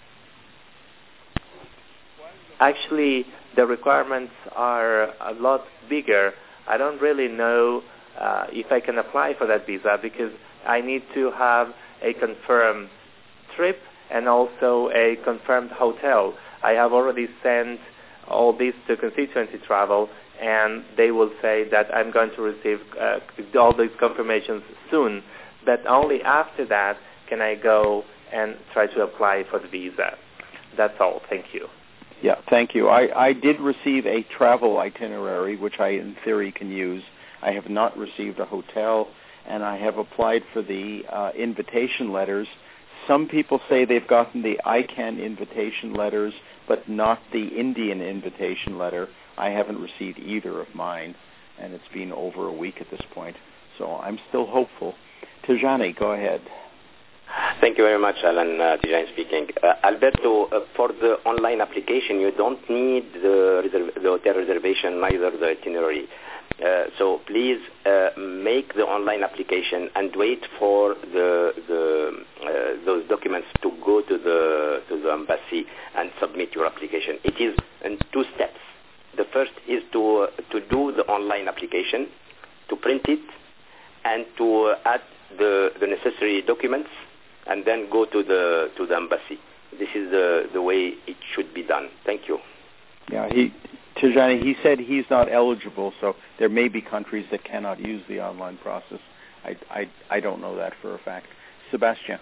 Speaker 11: Actually, the requirements are a lot bigger. I don't really know if I can apply for that visa because I need to have a confirmed trip and also a confirmed hotel. I have already sent all this to Constituency Travel, and they will say that I'm going to receive all these confirmations soon, but only after that can I go and try to apply for the visa. That's all. Thank you.
Speaker 2: Yeah, thank you. I did receive a travel itinerary, which I, in theory, can use. I have not received a hotel, and I have applied for the invitation letters. Some people say they've gotten the ICANN invitation letters, but not the Indian invitation letter. I haven't received either of mine, and it's been over a week at this point. So I'm still hopeful. Tijani, go ahead.
Speaker 6: Thank you very much, Alan. Tijani speaking. Alberto, for the online application, you don't need the hotel reservation, neither the itinerary. So please make the online application and wait for those documents to go to the embassy and submit your application. It is in 2 steps. The first is to do the online application, to print it, and to add the necessary documents, and then go to the embassy. This is the way it should be done. Thank you.
Speaker 2: Yeah, Tijani, he said he's not eligible, so there may be countries that cannot use the online process. I don't know that for a fact. Sebastian.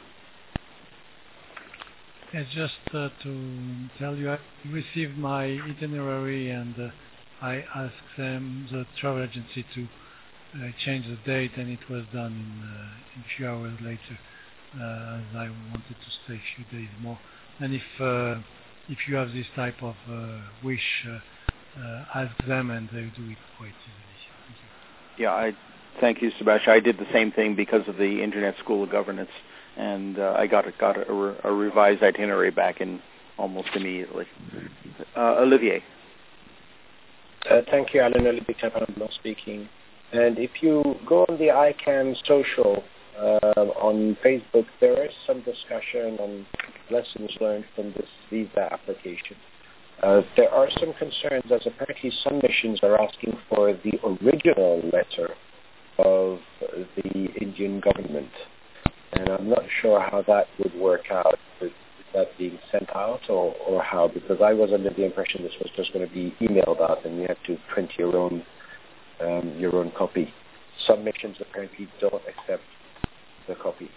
Speaker 7: It's just to tell you, I received my itinerary and I asked them, the travel agency, to change the date, and it was done in a few hours later, as I wanted to stay a few days more. And if you have this type of wish, ask them, and they do it quite easily. Thank you.
Speaker 2: Yeah, thank you, Sebastian. I did the same thing because of the Internet School of Governance, and I got a revised itinerary back in almost immediately. Olivier.
Speaker 9: Thank you, Alan. Olivier Campbell speaking. And if you go on the ICANN social on Facebook, there is some discussion on lessons learned from this visa application. There are some concerns, as apparently some missions are asking for the original letter of the Indian government. And I'm not sure how that would work out. Is that being sent out or how? Because I was under the impression this was just going to be emailed out and you had to print your own copy. Some missions apparently don't accept the copy.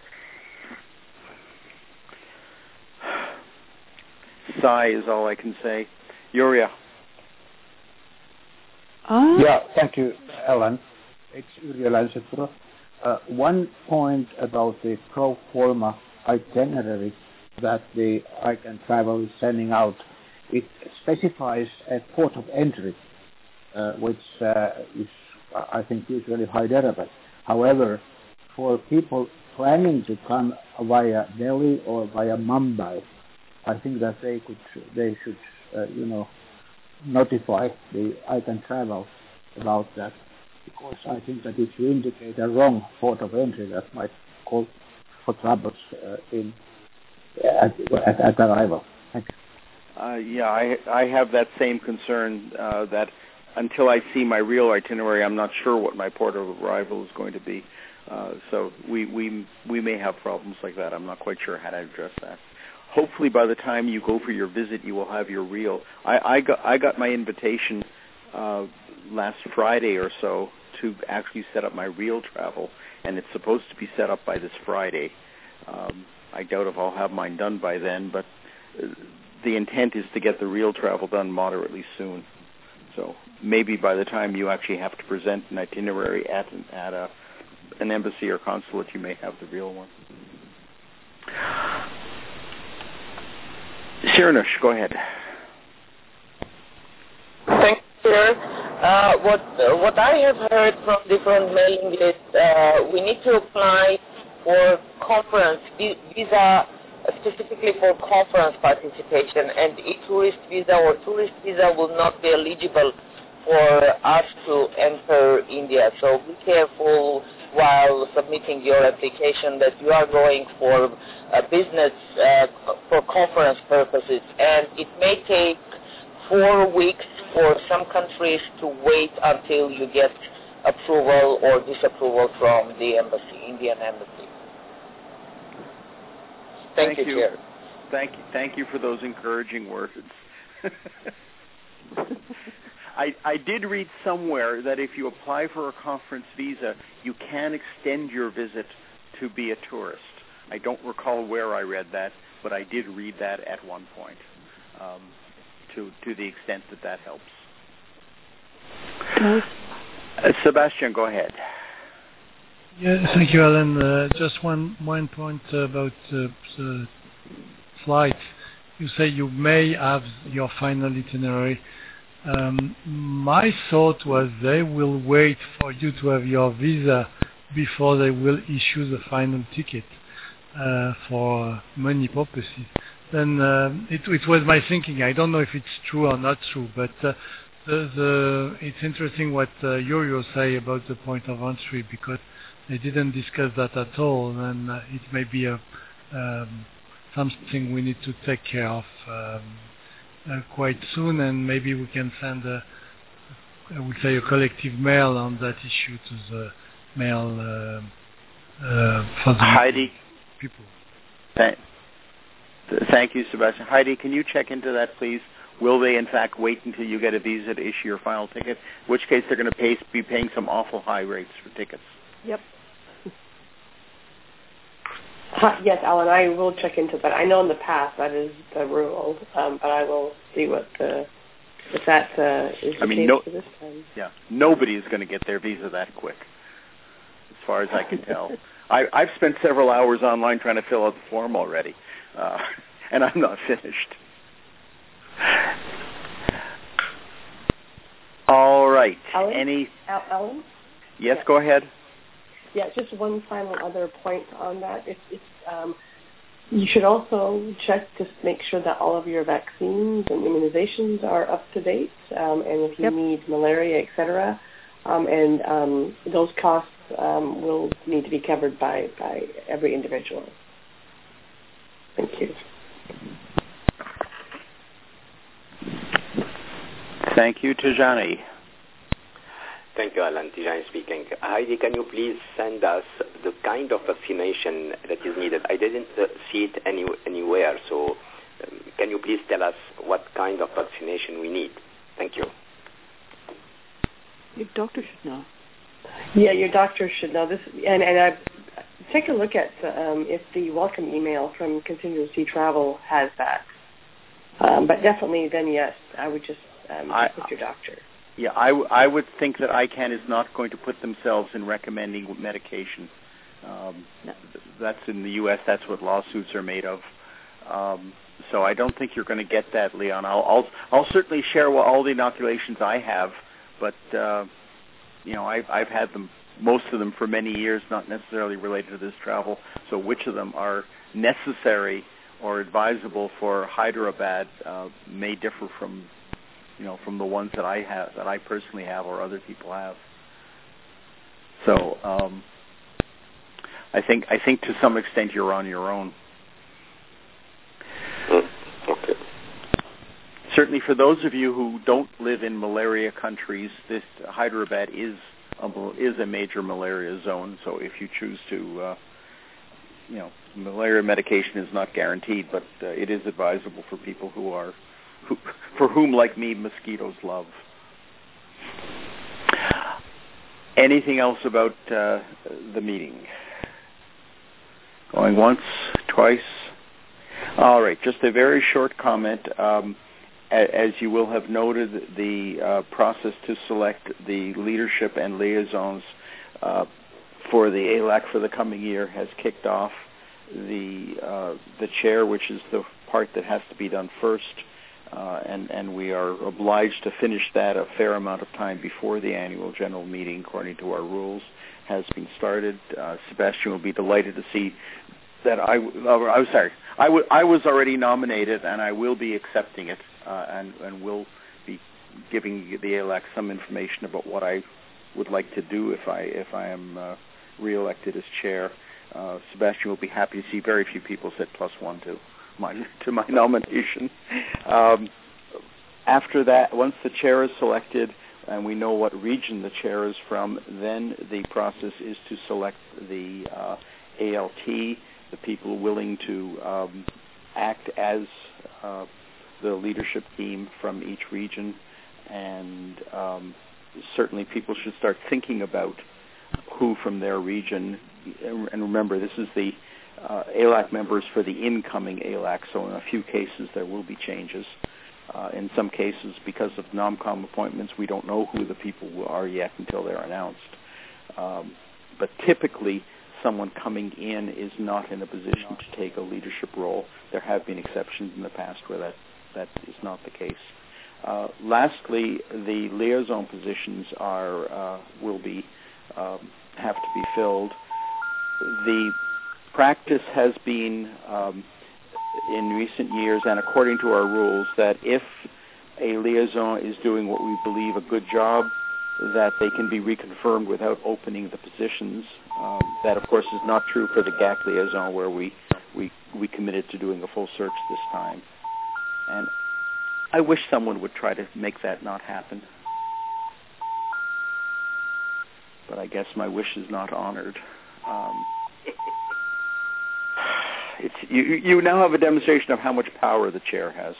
Speaker 2: Sigh is all I can say. Yuria.
Speaker 5: Yeah, thank you, Alan. It's Uriel Lansetro. One point about the pro forma itinerary that the ICANN Travel is sending out, it specifies a port of entry, which is, I think, usually Hyderabad. However, for people planning to come via Delhi or via Mumbai, I think that they should notify the ICANN Travel about that, because I think that if you indicate a wrong port of entry, that might cause for troubles in at arrival. Thank you.
Speaker 2: I have that same concern that until I see my real itinerary, I'm not sure what my port of arrival is going to be. So we may have problems like that. I'm not quite sure how to address that. Hopefully, by the time you go for your visit, you will have your real. I got my invitation last Friday or so to actually set up my real travel, and it's supposed to be set up by this Friday. I doubt if I'll have mine done by then, but the intent is to get the real travel done moderately soon. So maybe by the time you actually have to present an itinerary at an embassy or consulate, you may have the real one. Cyranosh, go ahead.
Speaker 10: Thanks, sir. What I have heard from different mailing lists, we need to apply for conference visa, specifically for conference participation, and e-tourist visa or tourist visa will not be eligible for us to enter India. So be careful while submitting your application that you are going for business, for conference purposes, and it may take 4 weeks for some countries to wait until you get approval or disapproval from the embassy, Indian embassy. Thank you, Chair.
Speaker 2: Thank you for those encouraging words. I did read somewhere that if you apply for a conference visa, you can extend your visit to be a tourist. I don't recall where I read that, but I did read that at one point, to the extent that helps. Sebastian, go ahead.
Speaker 7: Yeah, thank you, Alan. Just one point about the flight. You say you may have your final itinerary. My thought was they will wait for you to have your visa before they will issue the final ticket for money purposes. Then it was my thinking. I don't know if it's true or not true, but it's interesting what Uriel say about the point of entry, because they didn't discuss that at all, and it may be something we need to take care of quite soon, and maybe we can send I would say a collective mail on that issue to the mail for the
Speaker 2: Heidi
Speaker 7: people.
Speaker 2: Thank you, Sebastian. Heidi, can you check into that, please? Will they, in fact, wait until you get a visa to issue your final ticket? In which case, they're going to be paying some awful high rates for tickets.
Speaker 4: Yep. Yes, Alan, I will check into that. I know in the past that is the rule, but I will see if that is the case for this time.
Speaker 2: Yeah, nobody is going to get their visa that quick, as far as I can tell. I've spent several hours online trying to fill out the form already, and I'm not finished. All right.
Speaker 4: Alan? Alan?
Speaker 2: Yes, go ahead.
Speaker 4: Yeah, just one final other point on that. You should also check to make sure that all of your vaccines and immunizations are up to date, and if you need malaria, etc., and those costs will need to be covered by every individual. Thank you.
Speaker 2: Thank you, Tijani.
Speaker 6: Thank you, Alan. Tijani speaking. Heidi, can you please send us the kind of vaccination that is needed? I didn't see it anywhere, so can you please tell us what kind of vaccination we need? Thank you.
Speaker 3: Your doctor should know.
Speaker 4: Yeah, your doctor should know this. And I take a look at if the welcome email from Contingency Travel has that. But definitely, then yes, I would just check with your doctor.
Speaker 2: Yeah, I would think that ICANN is not going to put themselves in recommending medication. No. That's in the U.S. That's what lawsuits are made of. So I don't think you're going to get that, Leon. I'll certainly share all the inoculations I have, but I've had them, most of them, for many years, not necessarily related to this travel. So which of them are necessary or advisable for Hyderabad may differ from the ones that I have, that I personally have, or other people have. So I think to some extent you're on your own. certainly for those of you who don't live in malaria countries, this Hyderabad is a major malaria zone. So if you choose to, malaria medication is not guaranteed, but it is advisable for people for whom, like me, mosquitoes love. Anything else about the meeting? Going once, twice? All right, just a very short comment. As you will have noted, the process to select the leadership and liaisons for the ALAC for the coming year has kicked off. The chair, which is the part that has to be done first, and we are obliged to finish that a fair amount of time before the annual general meeting, according to our rules, has been started. Sebastian will be delighted to see that I was already nominated, and I will be accepting it, and will be giving the ALAC some information about what I would like to do if I am reelected as chair. Sebastian will be happy to see very few people said +1 to my nomination. After that, once the chair is selected and we know what region the chair is from, then the process is to select the ALT, the people willing to act as the leadership team from each region. And certainly people should start thinking about who from their region. And remember, this is the ALAC members for the incoming ALAC, so in a few cases there will be changes. In some cases, because of NOMCOM appointments, we don't know who the people are yet until they're announced. But typically, someone coming in is not in a position to take a leadership role. There have been exceptions in the past where that is not the case. Lastly, the liaison positions will have to be filled. The practice has been in recent years, and according to our rules, that if a liaison is doing what we believe a good job, that they can be reconfirmed without opening the positions. That, of course, is not true for the GAC liaison, where we committed to doing a full search this time. And I wish someone would try to make that not happen. But I guess my wish is not honored. You now have a demonstration of how much power the chair has.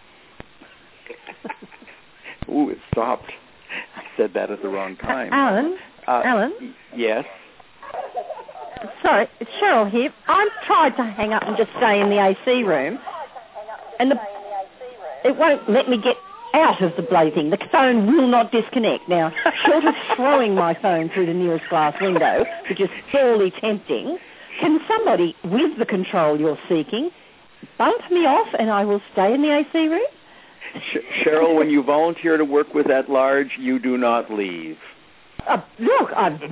Speaker 2: Ooh, it stopped. I said that at the wrong time.
Speaker 12: Alan?
Speaker 2: Yes?
Speaker 12: Sorry, it's Cheryl here. I've tried to hang up and just stay in the AC room, and it won't let me get out of the bloody thing. The phone will not disconnect. Now, short of throwing my phone through the nearest glass window, which is sorely tempting, can somebody, with the control you're seeking, bump me off and I will stay in the AC room?
Speaker 2: Cheryl, when you volunteer to work with At Large, you do not leave.
Speaker 12: Look,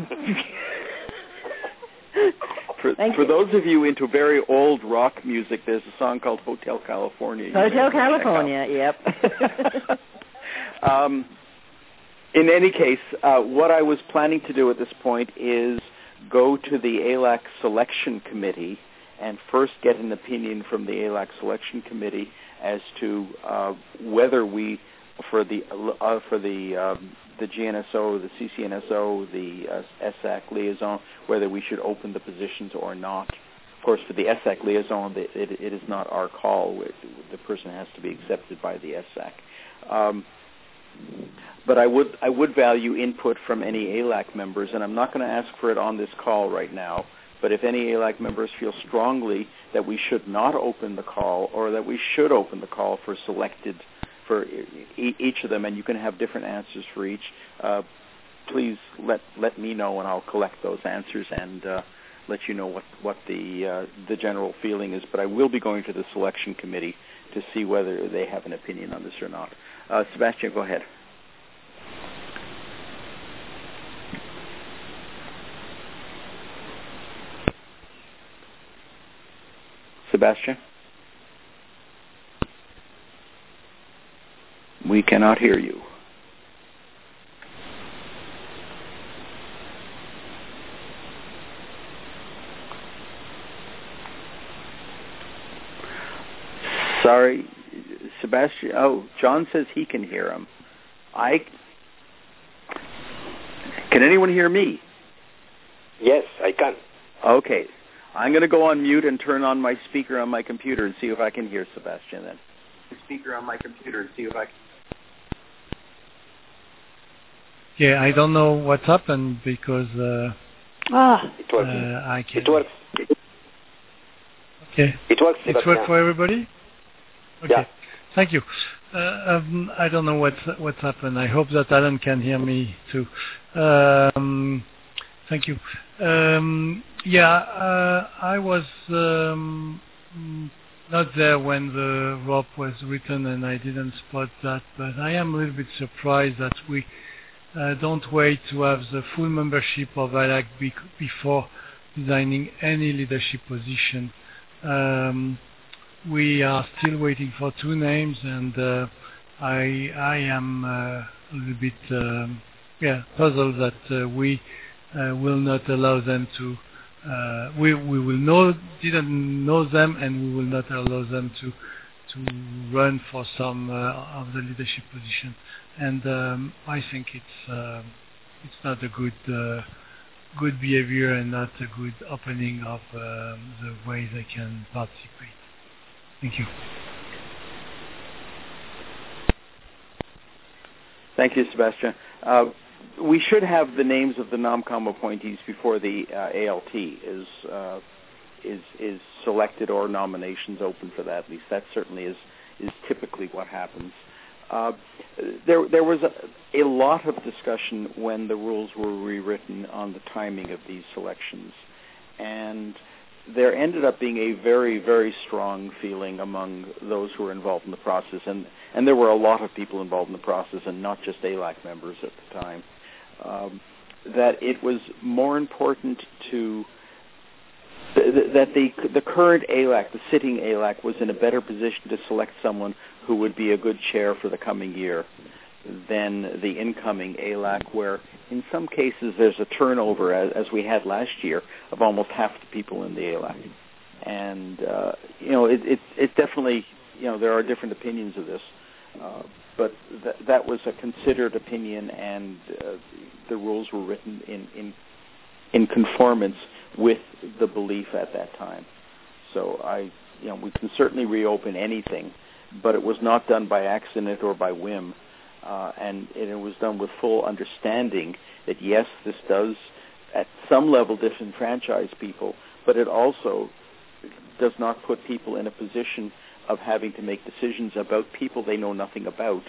Speaker 2: For those of you into very old rock music, there's a song called Hotel California.
Speaker 12: Hotel California, yep.
Speaker 2: In any case, what I was planning to do at this point is go to the ALAC Selection Committee and first get an opinion from the ALAC Selection Committee as to whether we, for the GNSO, the CCNSO, the SAC liaison, whether we should open the positions or not. Of course, for the SAC liaison, it is not our call. The person has to be accepted by the SAC. But I would value input from any ALAC members, and I'm not going to ask for it on this call right now. But if any ALAC members feel strongly that we should not open the call, or that we should open the call for each of them, and you can have different answers for each, please let me know, and I'll collect those answers and let you know what the general feeling is. But I will be going to the selection committee to see whether they have an opinion on this or not. Sebastian, go ahead. Sebastian? We cannot hear you. Sorry, Sebastian. Oh, John says he can hear him. Can anyone hear me?
Speaker 6: Yes, I can.
Speaker 2: Okay. I'm going to go on mute and turn on my speaker on my computer and see if I can hear Sebastian then. Speaker on my computer and see if I can.
Speaker 7: Yeah, I don't know what's happened because
Speaker 6: it works.
Speaker 7: I can.
Speaker 6: It works.
Speaker 7: Okay.
Speaker 6: It works.
Speaker 7: It worked for everybody? Okay.
Speaker 6: Yeah.
Speaker 7: Thank you. I don't know what's happened. I hope that Alan can hear me too. Thank you. I was not there when the ROP was written, and I didn't spot that, but I am a little bit surprised that we don't wait to have the full membership of ALAC before designing any leadership position. We are still waiting for 2 names, and I am a little bit puzzled that we will not allow them to. We didn't know them, and we will not allow them to run for some of the leadership position. And I think it's not a good behavior and not a good opening of the way they can participate. Thank you.
Speaker 2: Thank you, Sebastian. We should have the names of the NOMCOM appointees before the ALT is selected or nominations open for that. At least that certainly is typically what happens. There was a lot of discussion when the rules were rewritten on the timing of these selections, and there ended up being a very, very strong feeling among those who were involved in the process, and there were a lot of people involved in the process, and not just ALAC members at the time, that it was more important that the current ALAC, the sitting ALAC, was in a better position to select someone who would be a good chair for the coming year than the incoming ALAC, where in some cases there's a turnover, as we had last year, of almost half the people in the ALAC. And, it definitely, there are different opinions of this, but that was a considered opinion, and the rules were written in conformance with the belief at that time. So we can certainly reopen anything, but it was not done by accident or by whim, and it was done with full understanding that yes, this does at some level disenfranchise people, but it also does not put people in a position of having to make decisions about people they know nothing about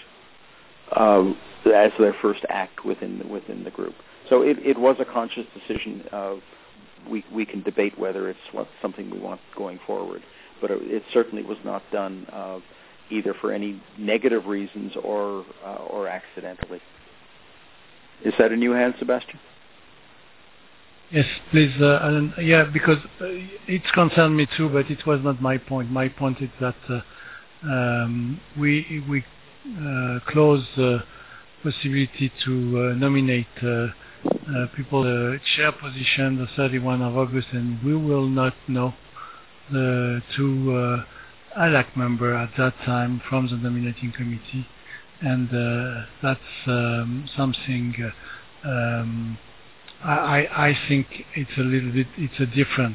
Speaker 2: as their first act within the group. So it was a conscious decision. We can debate whether it's something we want going forward, but it certainly was not done either for any negative reasons or accidentally. Is that in your hands, Sebastian?
Speaker 7: Yes, please, Alan. Yeah, because it concerned me too, but it was not my point. My point is that we close the possibility to nominate people chair position the 31 of August, and we will not know the 2 ALAC member at that time from the nominating committee, and that's something I think it's a little bit, it's a different.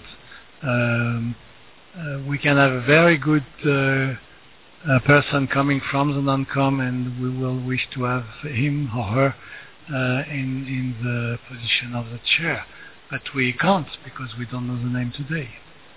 Speaker 7: We can have a very good person coming from the non-com, and we will wish to have him or her in the position of the chair, but we can't because we don't know the name today.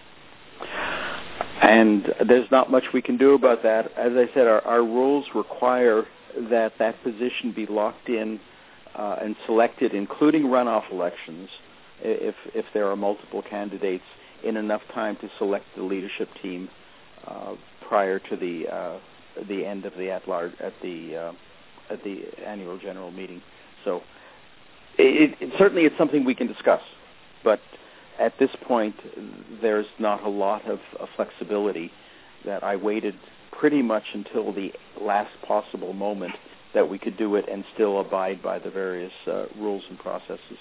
Speaker 2: And there's not much we can do about that. As I said, our rules require that position be locked in and selected, including runoff elections, if there are multiple candidates, in enough time to select the leadership team prior to the end of the at-large at the annual general meeting. So it certainly it's something we can discuss, but at this point there's not a lot of flexibility. That I waited pretty much until the last possible moment that we could do it and still abide by the various rules and processes.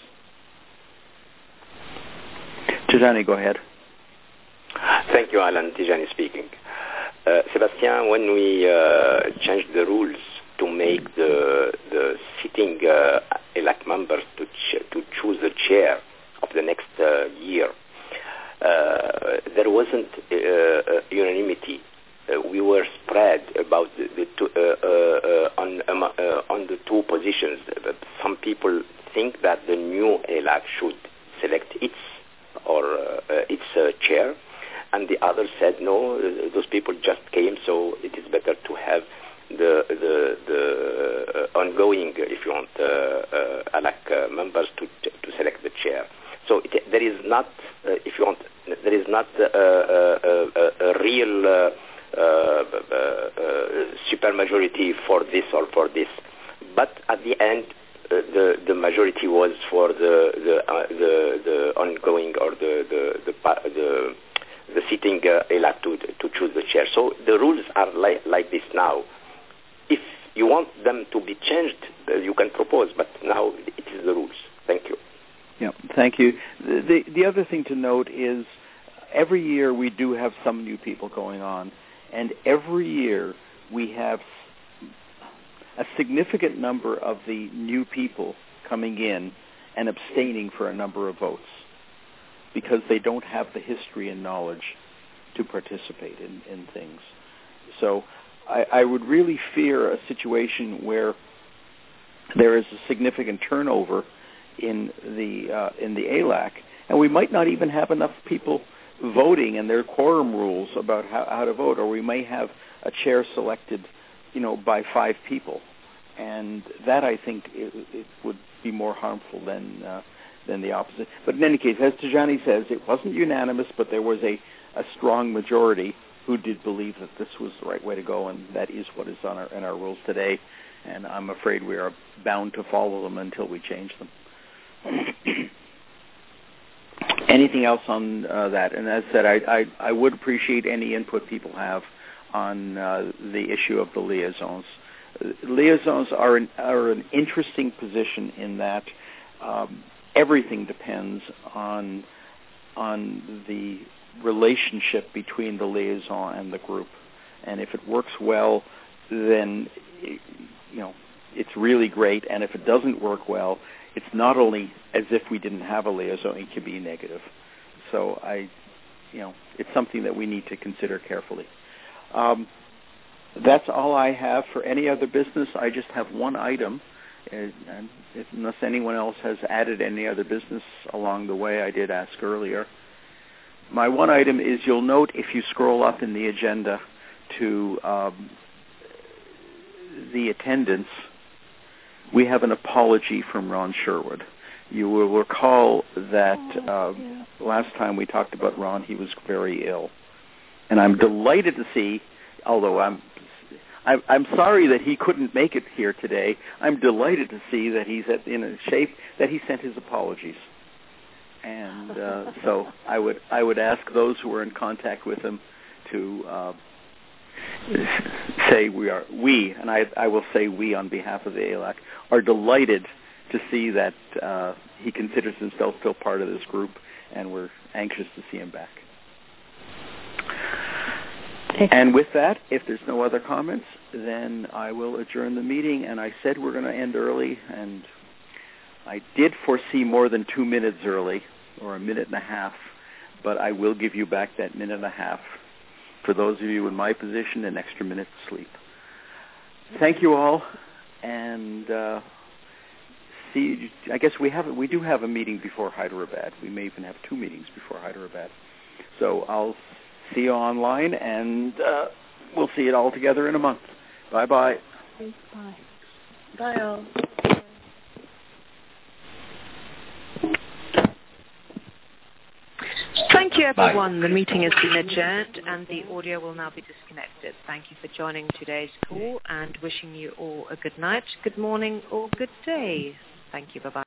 Speaker 2: Tijani, go ahead.
Speaker 6: Thank you, Alan. Tijani speaking. Sebastian, when we changed the rules to make the sitting ELAC members to choose the chair of the next year, there wasn't unanimity. We were spread about on the two positions. Some people think that the new ELAC should select its chair, and the others said no, those people just came, so it is better to have the ongoing, if you want, ELAC members to select the chair. So there is not, if you want, there is not a real supermajority for this or for this. But at the end, the majority was for the ongoing or the sitting ELAC to choose the chair. So the rules are like this now. If you want them to be changed, you can propose, but now it is the rules. Thank you.
Speaker 2: Yeah, thank you. The other thing to note is every year we do have some new people going on, and every year we have a significant number of the new people coming in and abstaining for a number of votes because they don't have the history and knowledge to participate in things. So I would really fear a situation where there is a significant turnover in the ELAC, and we might not even have enough people voting, and there are quorum rules about how to vote, or we may have a chair selected, by 5 people, and that I think it would be more harmful than the opposite. But in any case, as Tijani says, it wasn't unanimous, but there was a strong majority who did believe that this was the right way to go, and that is what is in our rules today. And I'm afraid we are bound to follow them until we change them. Anything else on that? And as I said, I would appreciate any input people have on the issue of the liaisons. Liaisons are an interesting position in that everything depends on the relationship between the liaison and the group. And if it works well, then it's really great. And if it doesn't work well, it's not only as if we didn't have a liaison, it can be negative. So it's something that we need to consider carefully. That's all I have for any other business. I just have one item, and unless anyone else has added any other business along the way, I did ask earlier. My one item is, you'll note if you scroll up in the agenda to the attendance, we have an apology from Ron Sherwood. You will recall that last time we talked about Ron, he was very ill. And I'm delighted to see, although I'm sorry that he couldn't make it here today, I'm delighted to see that he's in a shape that he sent his apologies. And so I would ask those who are in contact with him to say we, and I will say we on behalf of the ELAC, are delighted to see that he considers himself still part of this group, and we're anxious to see him back. And with that, if there's no other comments, then I will adjourn the meeting. And I said we're going to end early, and I did foresee more than 2 minutes early, or a minute and a half, but I will give you back that minute and a half. For those of you in my position, an extra minute to sleep. Thank you all, and see. I guess we do have a meeting before Hyderabad. We may even have 2 meetings before Hyderabad. So I'll see you online, and we'll see it all together in a month. Bye-bye.
Speaker 3: Bye.
Speaker 4: Bye, all.
Speaker 1: Thank you, everyone. The meeting has been adjourned, and the audio will now be disconnected. Thank you for joining today's call, and wishing you all a good night, good morning, or good day. Thank you. Bye-bye.